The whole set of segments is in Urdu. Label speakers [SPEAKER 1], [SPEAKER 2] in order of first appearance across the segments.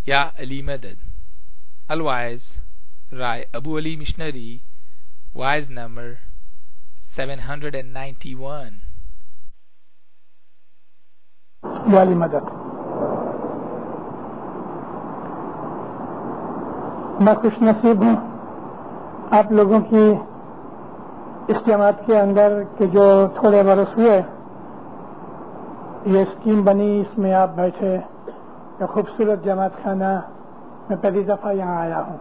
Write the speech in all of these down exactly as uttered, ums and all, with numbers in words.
[SPEAKER 1] Ya Ali Madad. Otherwise, Rai Abu Ali Missionary, wise number seven hundred ninety-one.
[SPEAKER 2] Ya Ali Madad. میں خوش نصیب ہوں آپ لوگوں کی اس جماعت کے اندر کہ جو تھوڑے برس ہوئے یہ اسکیم بنی، اس میں آپ بیٹھے، یہ خوبصورت جماعت خانہ میں پہلی دفعہ یہاں آیا ہوں.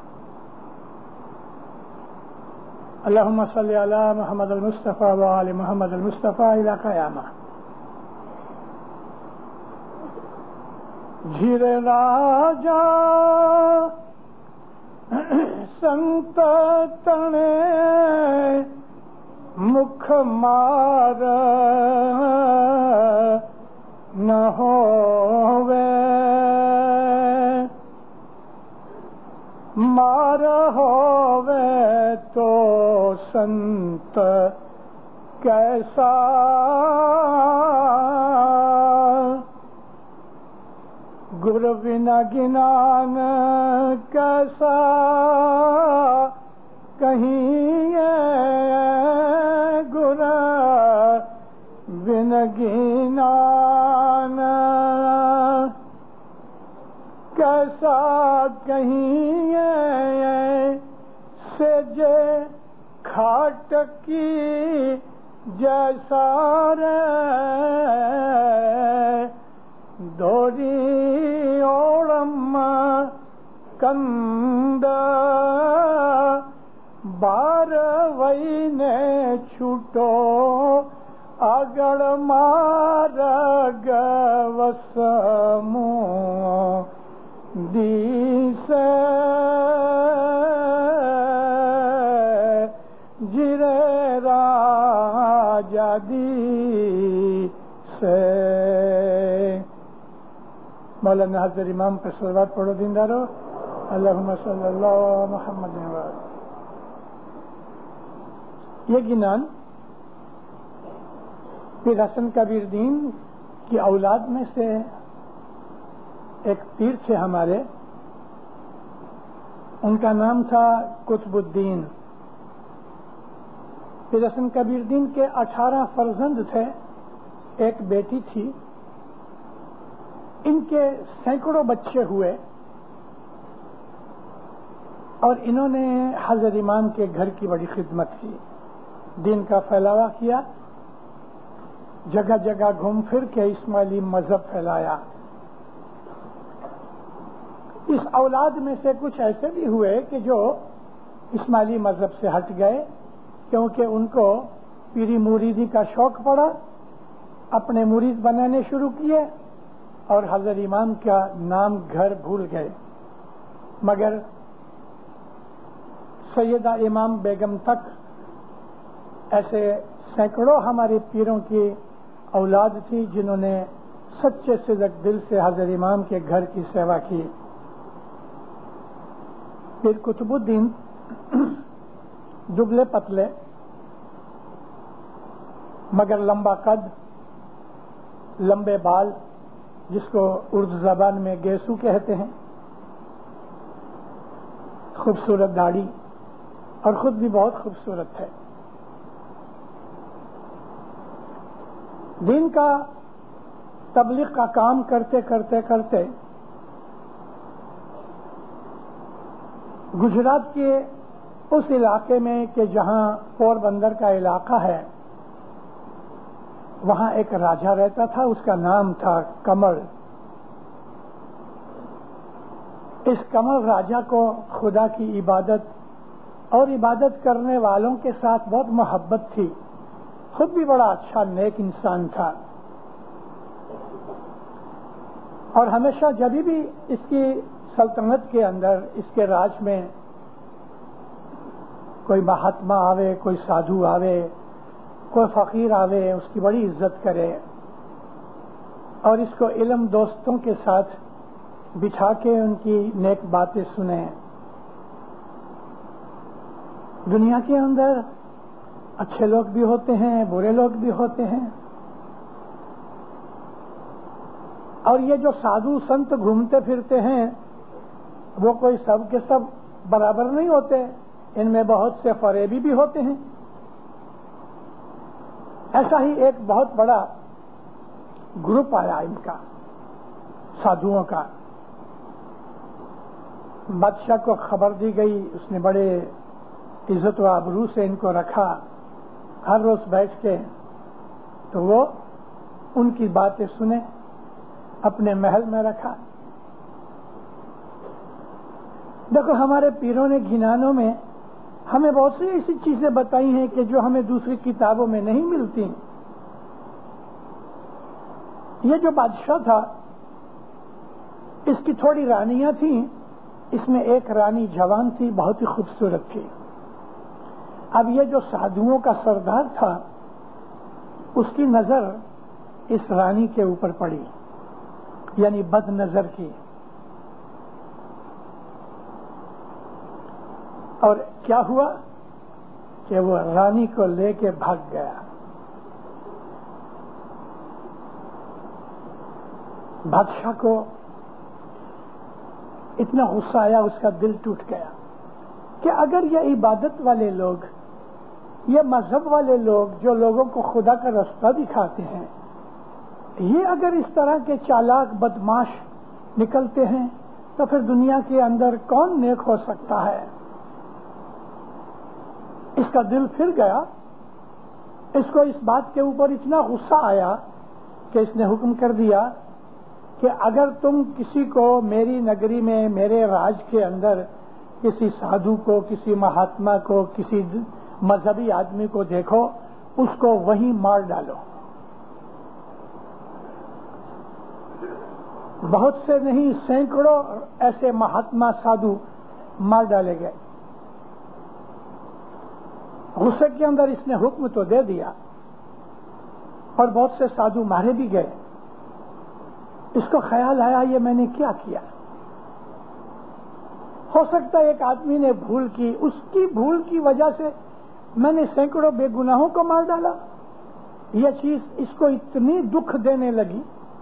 [SPEAKER 2] اللہم صلی علی محمد المصطفیٰ و آل محمد المصطفیٰ الی قیامہ. جھیر راجا سنت تنے مکھ مار نہ ہووے، مار ہووے تو سنت کیسا، گر بنا گنان کیسا، کہیں گر بن گنان کیسا، کہیں سج کھاٹ کی جیسا رے، دوری اوڑم کند بار وینے چھوٹو اگڑ مارگ وسمو دیس جرے راجا دی سے. مولانا حضرت امام پر صلوات پڑھو دیندارو. اللہم صلی اللہ محمد وآلہ. یہ گنان پیر حسن کبیر دین کی اولاد میں سے ایک پیر تھے ہمارے، ان کا نام تھا قطب الدین. پیر حسن کبیر دین کے اٹھارہ فرزند تھے، ایک بیٹی تھی. ان کے سینکڑوں بچے ہوئے اور انہوں نے حضرت امام کے گھر کی بڑی خدمت کی، دین کا پھیلاوا کیا، جگہ جگہ گھوم پھر کے اسماعیلی مذہب پھیلایا. اس اولاد میں سے کچھ ایسے بھی ہوئے کہ جو اسماعیلی مذہب سے ہٹ گئے کیونکہ ان کو پیری مریدی کا شوق پڑا، اپنے مرید بنانے شروع کیے اور حضرت امام کا نام گھر بھول گئے. مگر سیدہ امام بیگم تک ایسے سینکڑوں ہمارے پیروں کی اولاد تھی جنہوں نے سچے صدق دل سے حضرت امام کے گھر کی سیوا کی. پھر قطب الدین دبلے پتلے مگر لمبا قد، لمبے بال جس کو اردو زبان میں گیسو کہتے ہیں، خوبصورت داڑھی اور خود بھی بہت خوبصورت ہے. دین کا تبلیغ کا کام کرتے کرتے کرتے گجرات کے اس علاقے میں کہ جہاں پور بندر کا علاقہ ہے، وہاں ایک راجا رہتا تھا، اس کا نام تھا کمل. اس کمل راجا کو خدا کی عبادت اور عبادت کرنے والوں کے ساتھ بہت محبت تھی. خود بھی بڑا اچھا نیک انسان تھا اور ہمیشہ جب بھی اس کی سلطنت کے اندر، اس کے راج میں کوئی مہاتما آوے، کوئی سادھو آوے، کوئی فقیر آوے، اس کی بڑی عزت کرے اور اس کو علم دوستوں کے ساتھ بٹھا کے ان کی نیک باتیں سنیں. دنیا کے اندر اچھے لوگ بھی ہوتے ہیں، برے لوگ بھی ہوتے ہیں، اور یہ جو سادھو سنت گھومتے پھرتے ہیں وہ کوئی سب کے سب برابر نہیں ہوتے، ان میں بہت سے فریبی بھی ہوتے ہیں۔ ایسا ہی ایک بہت بڑا گروپ آیا ان کا، سادھوؤں کا۔ بادشاہ کو خبر دی گئی، اس نے بڑے عزت و آبرو سے ان کو رکھا، ہر روز بیٹھ کے تو وہ ان کی باتیں سنے، اپنے محل میں رکھا۔ دیکھو ہمارے پیروں نے گھنانوں میں ہمیں بہت سی ایسی چیزیں بتائی ہیں کہ جو ہمیں دوسری کتابوں میں نہیں ملتی۔ یہ جو بادشاہ تھا اس کی تھوڑی رانیاں تھیں، اس میں ایک رانی جوان تھی، بہت ہی خوبصورت تھی۔ اب یہ جو سادھوؤں کا سردار تھا اس کی نظر اس رانی کے اوپر پڑی، یعنی بد نظر کی، اور کیا ہوا کہ وہ رانی کو لے کے بھاگ گیا۔ بادشاہ کو اتنا غصہ آیا، اس کا دل ٹوٹ گیا کہ اگر یہ عبادت والے لوگ، یہ مذہب والے لوگ جو لوگوں کو خدا کا رستہ دکھاتے ہیں، یہ اگر اس طرح کے چالاک بدماش نکلتے ہیں تو پھر دنیا کے اندر کون نیک ہو سکتا ہے؟ اس کا دل پھر گیا، اس کو اس بات کے اوپر اتنا غصہ آیا کہ اس نے حکم کر دیا کہ اگر تم کسی کو میری نگری میں، میرے راج کے اندر کسی سادھو کو، کسی مہاتما کو، کسی مذہبی آدمی کو دیکھو، اس کو وہیں مار ڈالو۔ بہت سے نہیں، سینکڑوں ایسے مہاتما سادھو مار ڈالے گئے۔ غصے کے اندر اس نے حکم تو دے دیا اور بہت سے سادھو مارے بھی گئے۔ اس کو خیال آیا یہ میں نے کیا کیا؟ ہو سکتا ہے ایک آدمی نے بھول کی، اس کی بھول کی وجہ سے میں نے سینکڑوں بے گناہوں کو مار ڈالا۔ یہ چیز اس کو اتنی دکھ دینے لگی،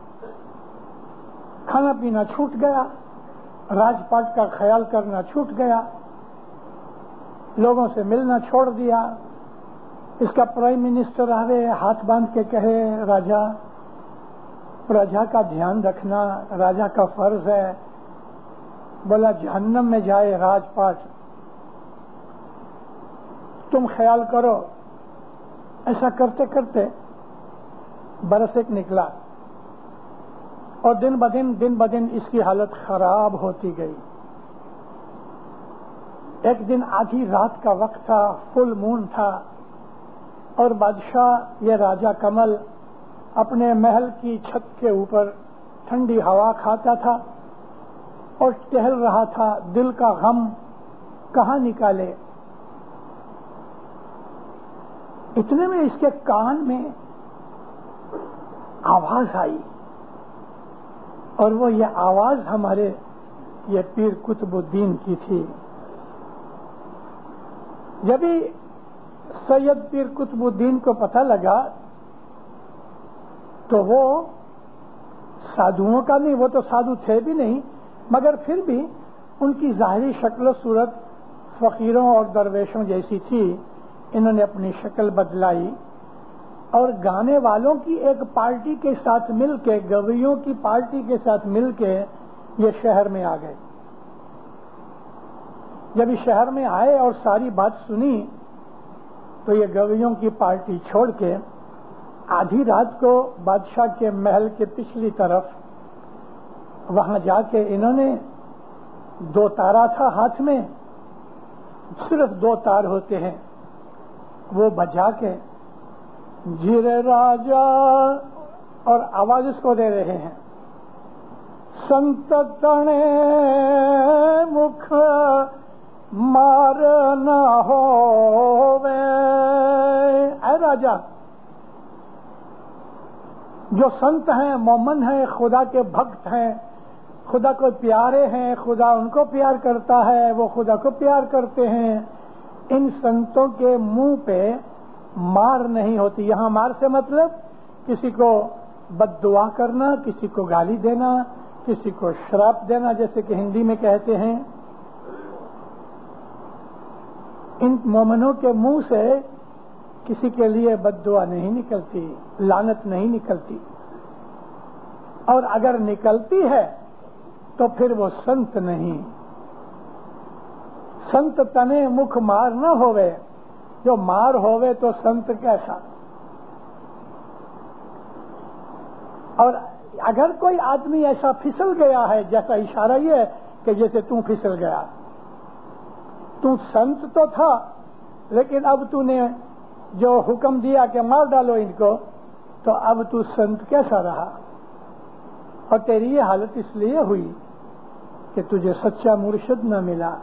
[SPEAKER 2] کھانا پینا چھوٹ گیا، راج پاٹ کا خیال کرنا چھوٹ گیا، لوگوں سے ملنا چھوڑ دیا۔ اس کا پرائم منسٹر آوے، ہاتھ باندھ کے کہے راجا، پرجا کا دھیان رکھنا راجا کا فرض ہے۔ بولا جہنم میں جائے راج پاٹ، تم خیال کرو۔ ایسا کرتے کرتے برس ایک نکلا اور دن بدن دن بدن اس کی حالت خراب ہوتی گئی۔ ایک دن آدھی رات کا وقت تھا، فل مون تھا، اور بادشاہ یہ راجا کمل اپنے محل کی چھت کے اوپر ٹھنڈی ہوا کھاتا تھا اور ٹہل رہا تھا، دل کا غم کہاں نکالے۔ اتنے میں اس کے کان میں آواز آئی، اور وہ یہ آواز ہمارے یہ پیر قطب الدین کی تھی۔ جب ہی سید پیر قطب الدین کو پتہ لگا تو وہ سادھوؤں کا نہیں، وہ تو سادھو تھے بھی نہیں، مگر پھر بھی ان کی ظاہری شکل و صورت فقیروں اور درویشوں جیسی تھی۔ انہوں نے اپنی شکل بدلائی اور گانے والوں کی ایک پارٹی کے ساتھ مل کے، گویوں کی پارٹی کے ساتھ مل کے یہ شہر میں آ گئے۔ جب اس شہر میں آئے اور ساری بات سنی تو یہ گویوں کی پارٹی چھوڑ کے آدھی رات کو بادشاہ کے محل کے پچھلی طرف وہاں جا کے انہوں نے، دو تارا تھا ہاتھ میں، صرف دو تار ہوتے ہیں، وہ بجا کے جیرے راجا، اور آواز اس کو دے رہے ہیں، سنت تنے مکھ مار نہ ہووے۔ اے راجا، جو سنت ہیں، مومن ہیں، خدا کے بھکت ہیں، خدا کو پیارے ہیں، خدا ان کو پیار کرتا ہے، وہ خدا کو پیار کرتے ہیں، ان سنتوں کے منہ پہ مار نہیں ہوتی۔ یہاں مار سے مطلب کسی کو بد دعا کرنا، کسی کو گالی دینا، کسی کو شراپ دینا جیسے کہ ہندی میں کہتے ہیں، ان مومنوں کے منہ سے کسی کے لیے بد دعا نہیں نکلتی، لعنت نہیں نکلتی، اور اگر نکلتی ہے تو پھر وہ سنت نہیں۔ سنت تنے مکھ مار نہ ہوئے، جو مار ہوئے تو سنت کیسا۔ اور اگر کوئی آدمی ایسا پھسل گیا ہے، جیسا اشارہ یہ ہے کہ جیسے تو پھسل گیا، تو سنت تو تھا لیکن اب تو نے جو حکم دیا کہ مار ڈالو ان کو، تو اب تو سنت کیسا رہا؟ اور تیری یہ حالت اس لیے ہوئی کہ تجھے سچا مرشد نہ ملا۔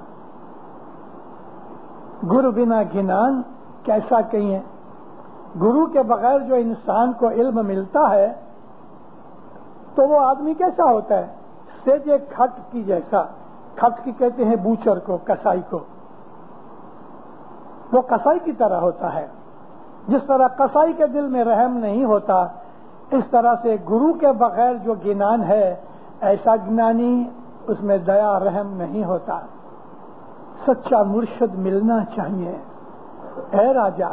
[SPEAKER 2] گرو بنا گھنان کیسا کہیں، گرو کے بغیر جو انسان کو علم ملتا ہے تو وہ آدمی کیسا ہوتا ہے؟ سیجے کھٹ کی جیسا۔ کھٹ کی کہتے ہیں بوچر کو، کسائی کو، وہ کسائی کی طرح ہوتا ہے۔ جس طرح کسائی کے دل میں رحم نہیں ہوتا، اس طرح سے گرو کے بغیر جو گنان ہے، ایسا گنانی اس میں دیا رحم نہیں ہوتا۔ سچا مرشد ملنا چاہیے۔ اے راجا،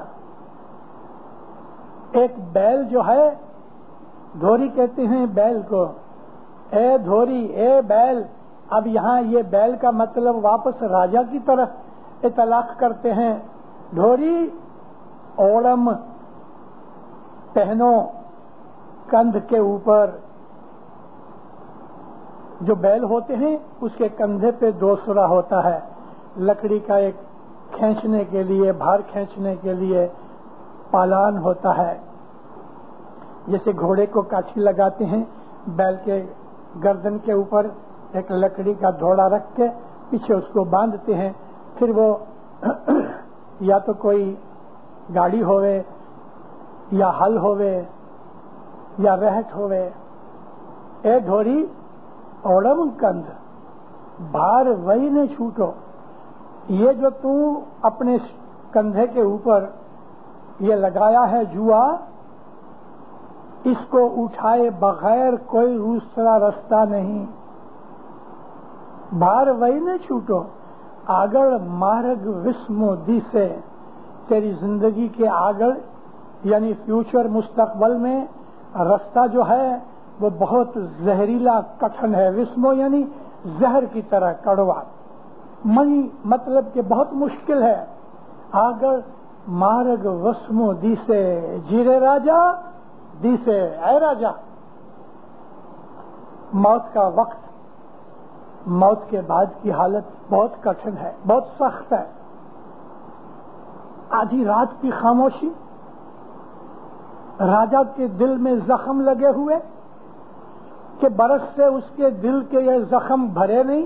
[SPEAKER 2] ایک بیل جو ہے، دھوری کہتے ہیں بیل کو، اے دھوری، اے بیل۔ اب یہاں یہ بیل کا مطلب واپس راجا کی طرف اطلاق کرتے ہیں۔ دھوری اوڑم پہنو کندھ کے اوپر۔ جو بیل ہوتے ہیں اس کے کندھے پہ دوسرا ہوتا ہے، لکڑی کا ایک کھینچنے کے لیے، بھار کھینچنے کے لیے پالان ہوتا ہے۔ جیسے گھوڑے کو کاٹھی لگاتے ہیں، بیل کے گردن کے اوپر ایک لکڑی کا دھوڑا رکھ کے پیچھے اس کو باندھتے ہیں، پھر وہ یا تو کوئی گاڑی ہوئے یا ہل ہوئے یا رہٹ ہوئے۔ اے دھوری اوڑم کندھ بھار وہی نہ چھوٹو۔ یہ جو تو اپنے کندھے کے اوپر یہ لگایا ہے جوا، اس کو اٹھائے بغیر کوئی دوسرا رستہ نہیں۔ بھار وہی نہ چھوٹو، آگڑ مارگ وسمو دی سے، تیری زندگی کے آگڑ یعنی فیوچر، مستقبل میں رستہ جو ہے وہ بہت زہریلا کٹھن ہے۔ وسمو یعنی زہر کی طرح کڑوا، منی مطلب کہ بہت مشکل ہے۔ آگڑ مارگ وسمو دی سے، جیرے راجا دی سے، اے راجا۔ موت کا وقت، موت کے بعد کی حالت بہت کٹھن ہے، بہت سخت ہے۔ آدھی رات کی خاموشی، راجا کے دل میں زخم لگے ہوئے کہ برس سے اس کے دل کے یہ زخم بھرے نہیں،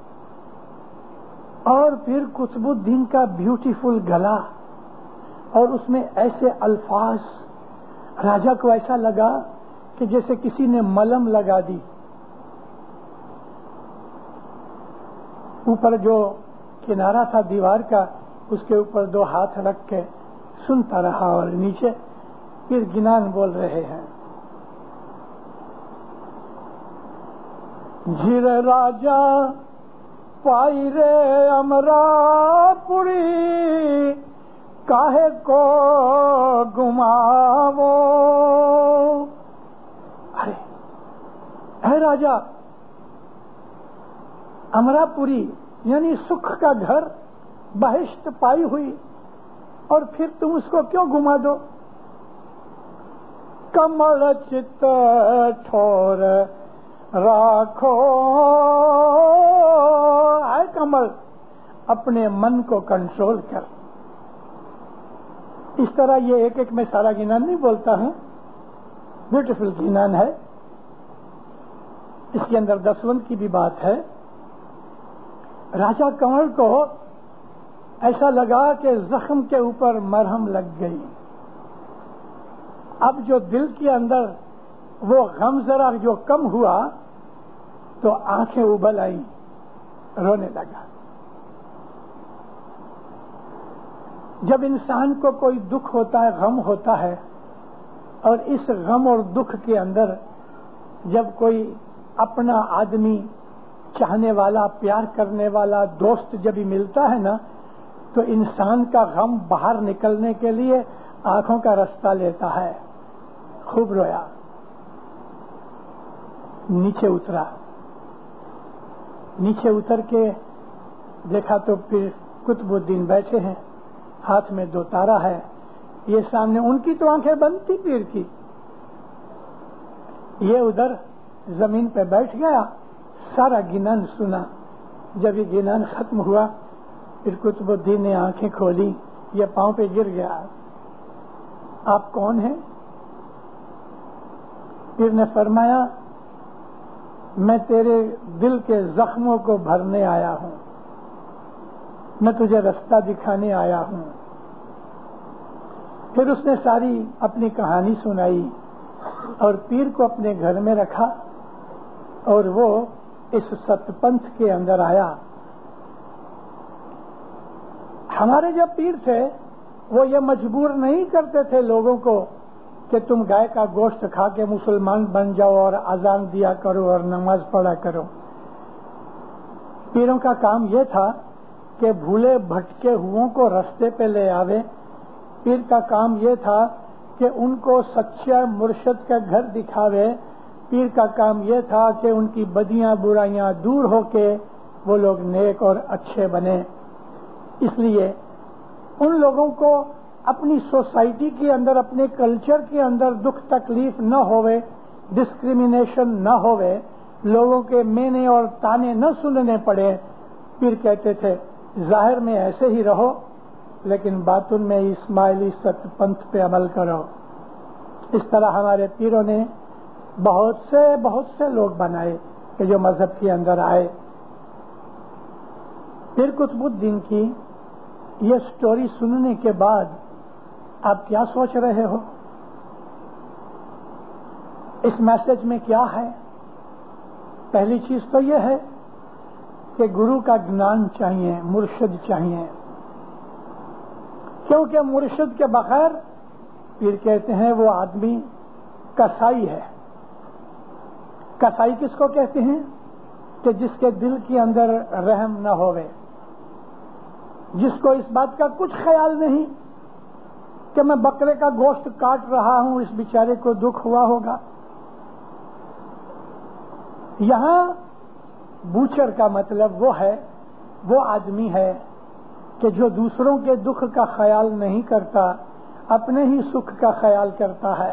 [SPEAKER 2] اور پھر قطب الدین کا بیوٹیفل گلا، اور اس میں ایسے الفاظ، راجا کو ایسا لگا کہ جیسے کسی نے ملم لگا دی۔ اوپر جو کنارہ تھا دیوار کا، اس کے اوپر دو ہاتھ رکھ کے سنتا رہا، اور نیچے پھر گنان بول رہے ہیں۔ جیر راجا پائی رے امرا پوری، کاہے کو گماو۔ ارے اے راجا، امرا پوری یعنی سکھ کا گھر، بہشت پائی ہوئی، اور پھر تم اس کو کیوں گما دو؟ کمل چت ٹھور راکھو، اے کمل اپنے من کو کنٹرول کر۔ اس طرح یہ ایک ایک میں سارا گنان نہیں بولتا ہوں، بیوٹیفل گنان ہے، اس کے اندر دسوند کی بھی بات ہے۔ راجا کنور کو ایسا لگا کہ زخم کے اوپر مرہم لگ گئی۔ اب جو دل کے اندر وہ غم ذرا جو کم ہوا تو آنکھیں ابل آئی، رونے لگا۔ جب انسان کو کوئی دکھ ہوتا ہے، غم ہوتا ہے، اور اس غم اور دکھ کے اندر جب کوئی اپنا آدمی چاہنے والا، پیار کرنے والا دوست جب ہی ملتا ہے نا تو انسان کا غم باہر نکلنے کے لیے آنکھوں کا رستہ لیتا ہے. خوب رویا، نیچے اترا. نیچے اتر کے دیکھا تو پھر قطب الدین بیٹھے ہیں، ہاتھ میں دو تارا ہے، یہ سامنے. ان کی تو آنکھیں بند تھی پیر کی. یہ ادھر زمین پہ بیٹھ گیا، سارا گنان سنا. جب یہ گنان ختم ہوا پھر قطب الدین نے آنکھیں کھولی، یہ پاؤں پہ گر گیا. آپ کون ہیں؟ پیر نے فرمایا میں تیرے دل کے زخموں کو بھرنے آیا ہوں، میں تجھے رستہ دکھانے آیا ہوں. پھر اس نے ساری اپنی کہانی سنائی اور پیر کو اپنے گھر میں رکھا اور وہ اس ست پنتھ کے اندر آیا. ہمارے جب پیر تھے وہ یہ مجبور نہیں کرتے تھے لوگوں کو کہ تم گائے کا گوشت کھا کے مسلمان بن جاؤ اور اذان دیا کرو اور نماز پڑھا کرو. پیروں کا کام یہ تھا کہ بھولے بھٹکے ہوئوں کو رستے پہ لے آوے. پیر کا کام یہ تھا کہ ان کو سچا مرشد کا گھر دکھاوے. پیر کا کام یہ تھا کہ ان کی بدیاں برائیاں دور ہو کے وہ لوگ نیک اور اچھے بنے. اس لیے ان لوگوں کو اپنی سوسائٹی کے اندر، اپنے کلچر کے اندر دکھ تکلیف نہ ہوئے، ڈسکریمنیشن نہ ہوئے، لوگوں کے مینے اور تانے نہ سننے پڑے. پیر کہتے تھے ظاہر میں ایسے ہی رہو لیکن باطن میں اسماعیلی ست پنتھ پہ عمل کرو. اس طرح ہمارے پیروں نے بہت سے بہت سے لوگ بنائے کہ جو مذہب کے اندر آئے. پیر قطب الدین کی یہ سٹوری سننے کے بعد آپ کیا سوچ رہے ہو؟ اس میسج میں کیا ہے؟ پہلی چیز تو یہ ہے کہ گرو کا گنان چاہیے، مرشد چاہیے، کیونکہ مرشد کے بغیر پیر کہتے ہیں وہ آدمی کسائی ہے. کسائی کس کو کہتے ہیں؟ کہ جس کے دل کے اندر رحم نہ ہوئے، جس کو اس بات کا کچھ خیال نہیں کہ میں بکرے کا گوشت کاٹ رہا ہوں، اس بیچارے کو دکھ ہوا ہوگا. یہاں بوچر کا مطلب وہ ہے، وہ آدمی ہے کہ جو دوسروں کے دکھ کا خیال نہیں کرتا، اپنے ہی سکھ کا خیال کرتا ہے.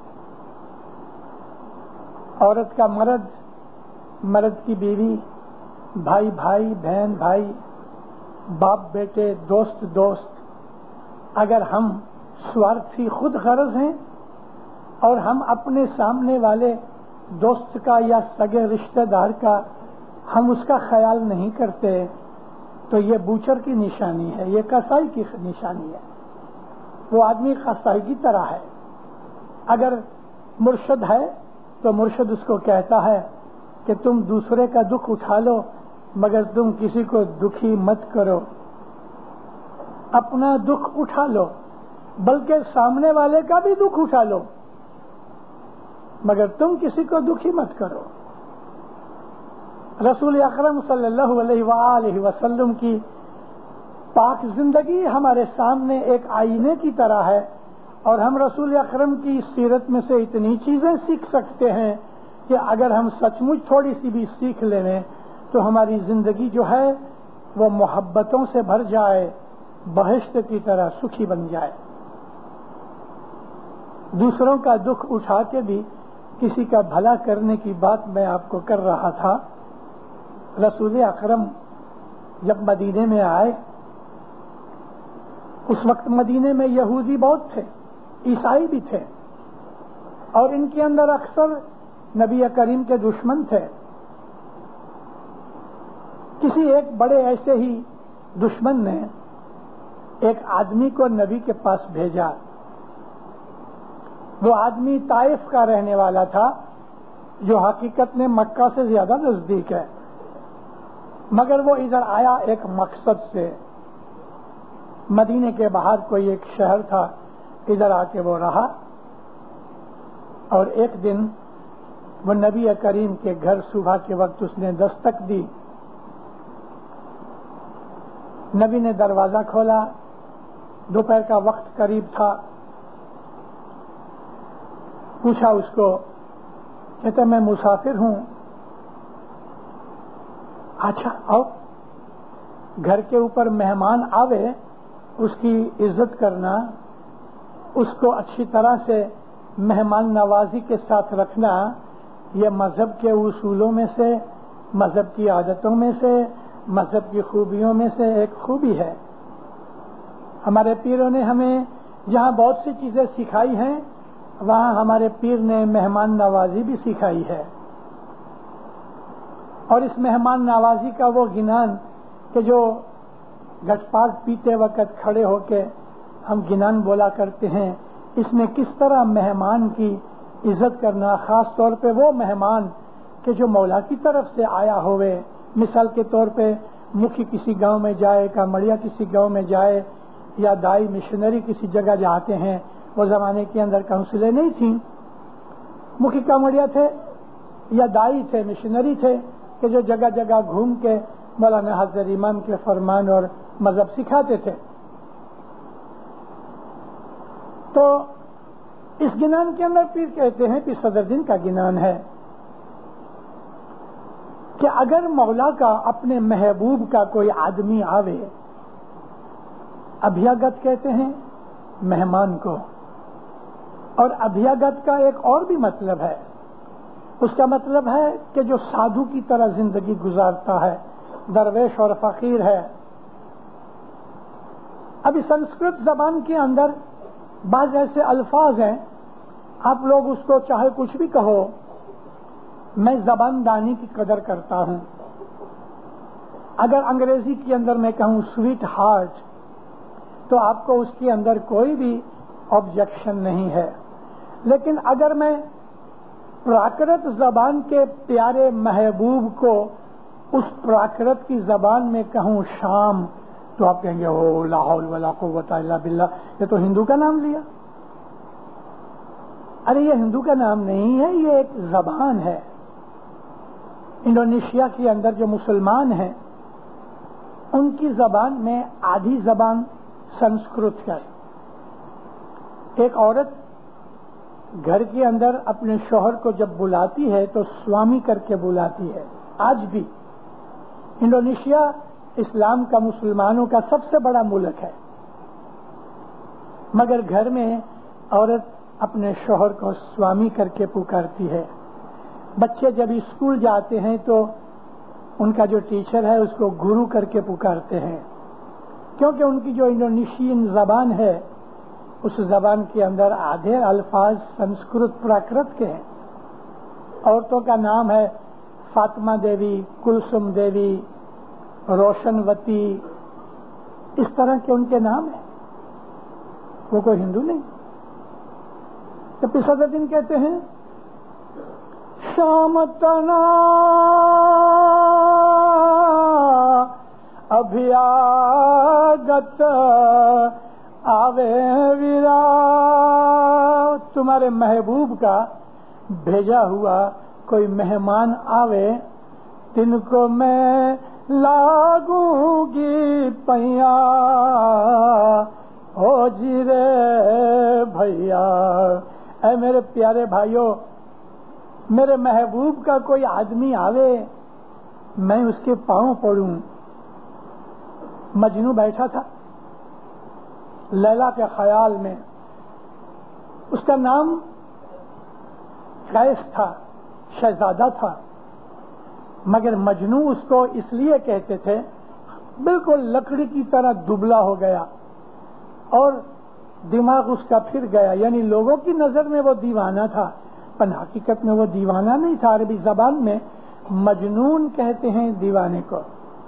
[SPEAKER 2] عورت کا مرد، مرد کی بیوی، بھائی بھائی، بہن بھائی، باپ بیٹے، دوست دوست، اگر ہم سوارتھی خود غرض ہیں اور ہم اپنے سامنے والے دوست کا یا سگے رشتہ دار کا ہم اس کا خیال نہیں کرتے تو یہ بوچر کی نشانی ہے، یہ کسائی کی نشانی ہے. وہ آدمی کسائی کی طرح ہے. اگر مرشد ہے تو مرشد اس کو کہتا ہے کہ تم دوسرے کا دکھ اٹھا لو مگر تم کسی کو دکھی مت کرو. اپنا دکھ اٹھا لو بلکہ سامنے والے کا بھی دکھ اٹھا لو مگر تم کسی کو دکھی مت کرو. رسول اکرم صلی اللہ علیہ وآلہ وسلم کی پاک زندگی ہمارے سامنے ایک آئینے کی طرح ہے اور ہم رسول اکرم کی سیرت میں سے اتنی چیزیں سیکھ سکتے ہیں کہ اگر ہم سچ مچ تھوڑی سی بھی سیکھ لیں تو ہماری زندگی جو ہے وہ محبتوں سے بھر جائے، بہشت کی طرح سکھی بن جائے. دوسروں کا دکھ اٹھا کے بھی کسی کا بھلا کرنے کی بات میں آپ کو کر رہا تھا. رسول اکرم جب مدینے میں آئے اس وقت مدینے میں یہودی بہت تھے، عیسائی بھی تھے اور ان کے اندر اکثر نبی کریم کے دشمن تھے. کسی ایک بڑے ایسے ہی دشمن نے ایک آدمی کو نبی کے پاس بھیجا. وہ آدمی طائف کا رہنے والا تھا جو حقیقت میں مکہ سے زیادہ نزدیک ہے، مگر وہ ادھر آیا ایک مقصد سے. مدینے کے باہر کوئی ایک شہر تھا، ادھر آ کے وہ رہا اور ایک دن وہ نبی کریم کے گھر صبح کے وقت اس نے دستک دی. نبی نے دروازہ کھولا. دوپہر کا وقت قریب تھا. پوچھا اس کو, کہتے میں مسافر ہوں. اچھا آؤ. گھر کے اوپر مہمان آوے اس کی عزت کرنا, اس کو اچھی طرح سے مہمان نوازی کے ساتھ رکھنا, یہ مذہب کے اصولوں میں سے, مذہب کی عادتوں میں سے, مذہب کی خوبیوں میں سے ایک خوبی ہے. ہمارے پیروں نے ہمیں جہاں بہت سی چیزیں سکھائی ہیں, وہاں ہمارے پیر نے مہمان نوازی بھی سکھائی ہے. اور اس مہمان نوازی کا وہ گنان کہ جو گٹ پاٹ پیتے وقت کھڑے ہو کے ہم گنان بولا کرتے ہیں, اس میں کس طرح مہمان کی عزت کرنا, خاص طور پہ وہ مہمان کہ جو مولا کی طرف سے آیا ہوئے. مثال کے طور پہ مکھی کسی گاؤں میں جائے, کامڑیا کسی گاؤں میں جائے, یا دائی مشنری کسی جگہ جاتے ہیں. وہ زمانے کے اندر کونسلیں نہیں تھیں, مکھی کامڑیا تھے یا دائی تھے, مشنری تھے کہ جو جگہ جگہ گھوم کے مولانا حضرت امام کے فرمان اور مذہب سکھاتے تھے. تو اس گنان کے اندر پیر کہتے ہیں, پیر صدر دین کا گنان ہے کہ اگر مولا کا اپنے محبوب کا کوئی آدمی آوے, ابھیاگت کہتے ہیں مہمان کو, اور ابھیاگت کا ایک اور بھی مطلب ہے. اس کا مطلب ہے کہ جو سادھو کی طرح زندگی گزارتا ہے, درویش اور فقیر ہے. ابھی سنسکرت زبان کے اندر بعض ایسے الفاظ ہیں, آپ لوگ اس کو چاہے کچھ بھی کہو, میں زبان دانی کی قدر کرتا ہوں. اگر انگریزی کے اندر میں کہوں سویٹ ہارٹ, تو آپ کو اس کے اندر کوئی بھی آبجیکشن نہیں ہے. لیکن اگر میں پراکرت زبان کے پیارے محبوب کو اس پراکرت کی زبان میں کہوں شام, تو آپ کہیں گے او لا حول ولا قوت الا باللہ, یہ تو ہندو کا نام لیا. ارے یہ ہندو کا نام نہیں ہے, یہ ایک زبان ہے. انڈونیشیا کے اندر جو مسلمان ہیں ان کی زبان میں آدھی زبان سنسکرت ہے. ایک عورت گھر کے اندر اپنے شوہر کو جب بلاتی ہے تو سوامی کر کے بلاتی ہے. آج بھی انڈونیشیا اسلام کا, مسلمانوں کا سب سے بڑا ملک ہے, مگر گھر میں عورت اپنے شوہر کو سوامی کر کے پکارتی ہے. بچے جب اسکول جاتے ہیں تو ان کا جو ٹیچر ہے اس کو گرو کر کے پکارتے ہیں, کیونکہ ان کی جو انڈونیشین زبان ہے اس زبان کے اندر آدھے الفاظ سنسکرت پراکرت کے ہیں. عورتوں کا نام ہے فاطمہ دیوی, کلسم دیوی, روشنوتی, اس طرح کے ان کے نام ہیں. وہ کوئی ہندو نہیں. تو پیر صدر دین کہتے ہیں شام تنا ابھیاگت آوے ویرا, تمہارے محبوب کا بھیجا ہوا کوئی مہمان آوے, تن کو میں لاگوں گی پیا, ہو جی رے بھیا. اے میرے پیارے بھائیوں, میرے محبوب کا کوئی آدمی آوے, میں اس کے پاؤں پڑوں. مجنو بیٹھا تھا لیلا کے خیال میں, اس کا نام قیس تھا, شہزادہ تھا, مگر مجنو اس کو اس لیے کہتے تھے بالکل لکڑی کی طرح دبلا ہو گیا اور دماغ اس کا پھر گیا, یعنی لوگوں کی نظر میں وہ دیوانہ تھا, پر حقیقت میں وہ دیوانہ نہیں تھا. عربی زبان میں مجنون کہتے ہیں دیوانے کو.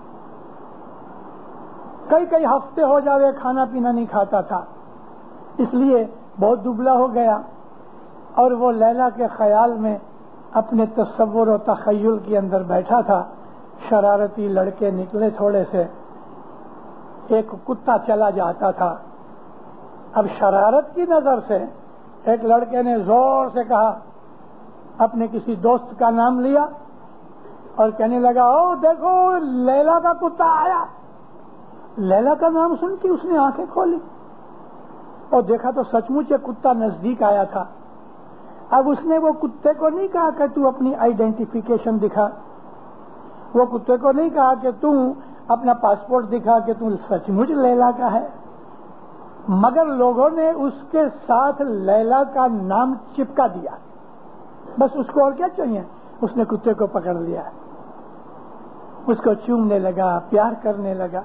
[SPEAKER 2] کئی کئی ہفتے ہو جاوے کھانا پینا نہیں کھاتا تھا, اس لیے بہت دبلا ہو گیا, اور وہ لیلا کے خیال میں اپنے تصور و تخیل کے اندر بیٹھا تھا. شرارتی لڑکے نکلے تھوڑے سے, ایک کتا چلا جاتا تھا. اب شرارت کی نظر سے ایک لڑکے نے زور سے کہا اپنے کسی دوست کا نام لیا اور کہنے لگا او دیکھو لیلا کا کتا آیا. لیلا کا نام سن کے اس نے آنکھیں کھولی اور دیکھا تو سچ مچ ایک کتا نزدیک آیا تھا. اب اس نے وہ کتے کو نہیں کہا کہ تو اپنی آئیڈینٹیفیکیشن دکھا, وہ کتے کو نہیں کہا کہ تو اپنا پاسپورٹ دکھا کہ تو سچ مچ لیلا کا ہے, مگر لوگوں نے اس کے ساتھ لیلا کا نام چپکا دیا. بس اس کو اور کیا چاہیے, اس نے کتے کو پکڑ لیا, اس کو چومنے لگا, پیار کرنے لگا.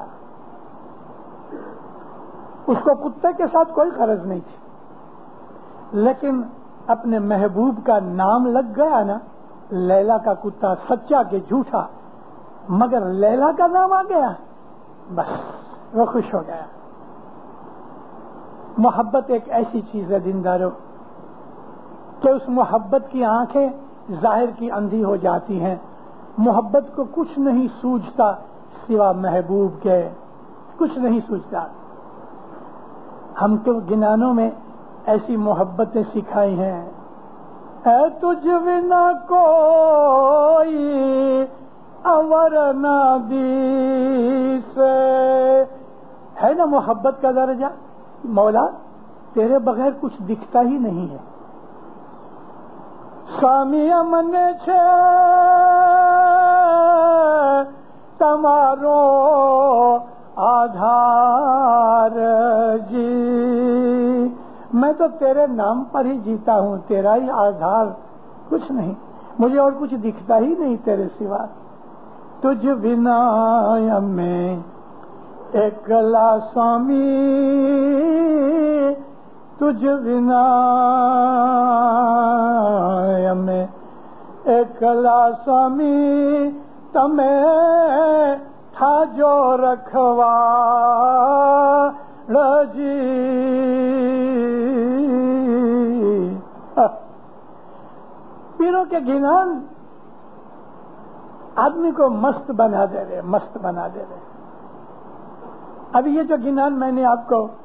[SPEAKER 2] اس کو کتے کے ساتھ کوئی غرض نہیں تھی, لیکن اپنے محبوب کا نام لگ گیا نا, لیلا کا کتا, سچا کہ جھوٹا, مگر لیلا کا نام آ گیا, بس وہ خوش ہو گیا. محبت ایک ایسی چیز ہے دیندارو کہ اس محبت کی آنکھیں ظاہر کی اندھی ہو جاتی ہیں. محبت کو کچھ نہیں سوجھتا سوا محبوب کے, کچھ نہیں سوجھتا. ہم تو گنانوں میں ایسی محبتیں سکھائی ہیں, اے تجھ بنا کوئی اور نہ دیس, ہے نا محبت کا درجہ. مولا تیرے بغیر کچھ دکھتا ہی نہیں ہے. سامی من چھے تمارو آدھار جی, میں تو تیرے نام پر ہی جیتا ہوں, تیرا ہی آدھار, کچھ نہیں, مجھے اور کچھ دکھتا ہی نہیں تیرے سوا. تجھ بنا میں اکلا سوامی, تجھ بنا میں اکلا سوامی, تمہیں تھا جو رکھوا رجی. پیروں کے گنان آدمی کو مست بنا دے رہے, مست بنا دے رہے. اب یہ جو گنان میں نے آپ کو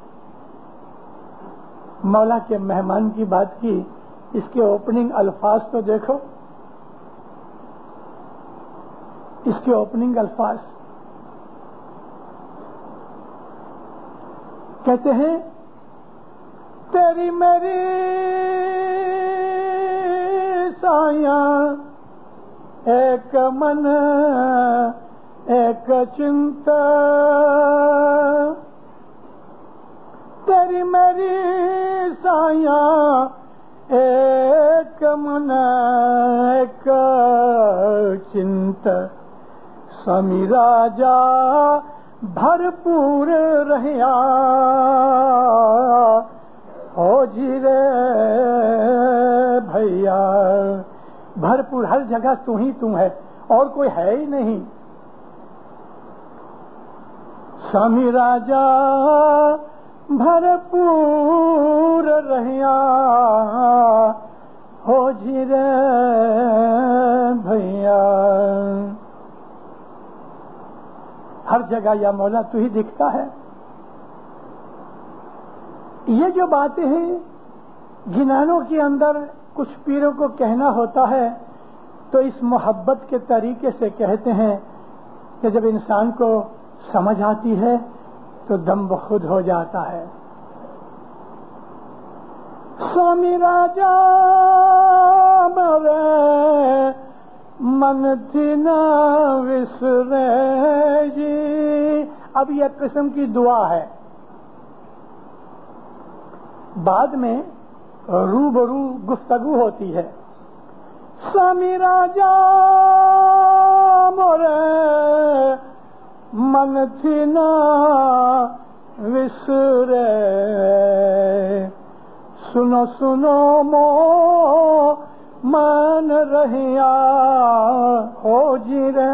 [SPEAKER 2] مولا کے مہمان کی بات کی, اس کے اوپننگ الفاظ تو دیکھو, اس کے اوپننگ الفاظ کہتے ہیں تیری میری سایاں ایک من ایک چنتا, تیری میری سایاں ایک من ایک چنتا, سمی راجا بھرپور رہیا ہو جی رے بھیا. بھرپور, ہر جگہ تو ہی تم ہے اور کوئی ہے ہی نہیں. سامی راجا بھرپور رہیا ہو جی رے بھیا. ہر جگہ یا مولا تو ہی دکھتا ہے. یہ جو باتیں ہیں گنانوں کے اندر کچھ پیروں کو کہنا ہوتا ہے تو اس محبت کے طریقے سے کہتے ہیں کہ جب انسان کو سمجھ آتی ہے تو دم بخود ہو جاتا ہے. سوامی راجا مرے من تھی نہ وسرے جی. اب یہ قسم کی دعا ہے, بعد میں روبرو گفتگو ہوتی ہے. سوامی راجا مرے من تھی نہ وسرے, سنو سنو مو مان رہیا ہو جی رے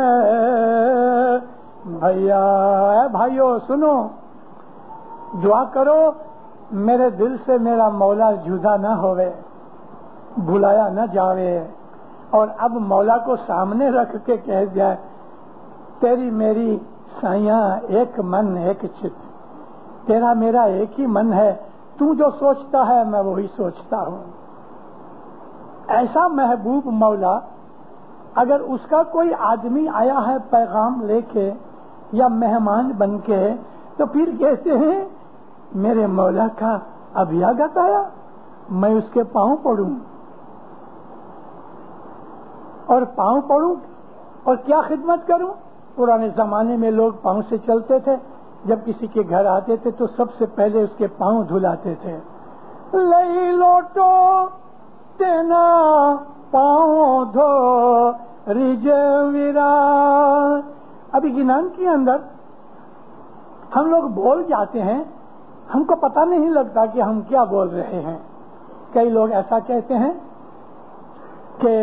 [SPEAKER 2] بھیا. اے بھائیو سنو, دعا کرو میرے دل سے میرا مولا جدا نہ ہوئے, بھلایا نہ جاوے. اور اب مولا کو سامنے رکھ کے کہہ جائے تیری میری سائیاں ایک من ایک چت, تیرا میرا ایک ہی من ہے, تو جو سوچتا ہے میں وہی سوچتا ہوں. ایسا محبوب مولا اگر اس کا کوئی آدمی آیا ہے پیغام لے کے یا مہمان بن کے تو پھر کہتے ہیں میرے مولا کا ابھیاگت آیا، میں اس کے پاؤں پڑوں اور پاؤں پڑوں اور کیا خدمت کروں۔ پرانے زمانے میں لوگ پاؤں سے چلتے تھے، جب کسی کے گھر آتے تھے تو سب سے پہلے اس کے پاؤں دھلاتے تھے۔ لئی لوٹو تینا پاؤں دھو رج ویرا۔ ابھی گنان کے اندر ہم لوگ بول جاتے ہیں، ہم کو پتہ نہیں لگتا کہ ہم کیا بول رہے ہیں۔ کئی لوگ ایسا کہتے ہیں کہ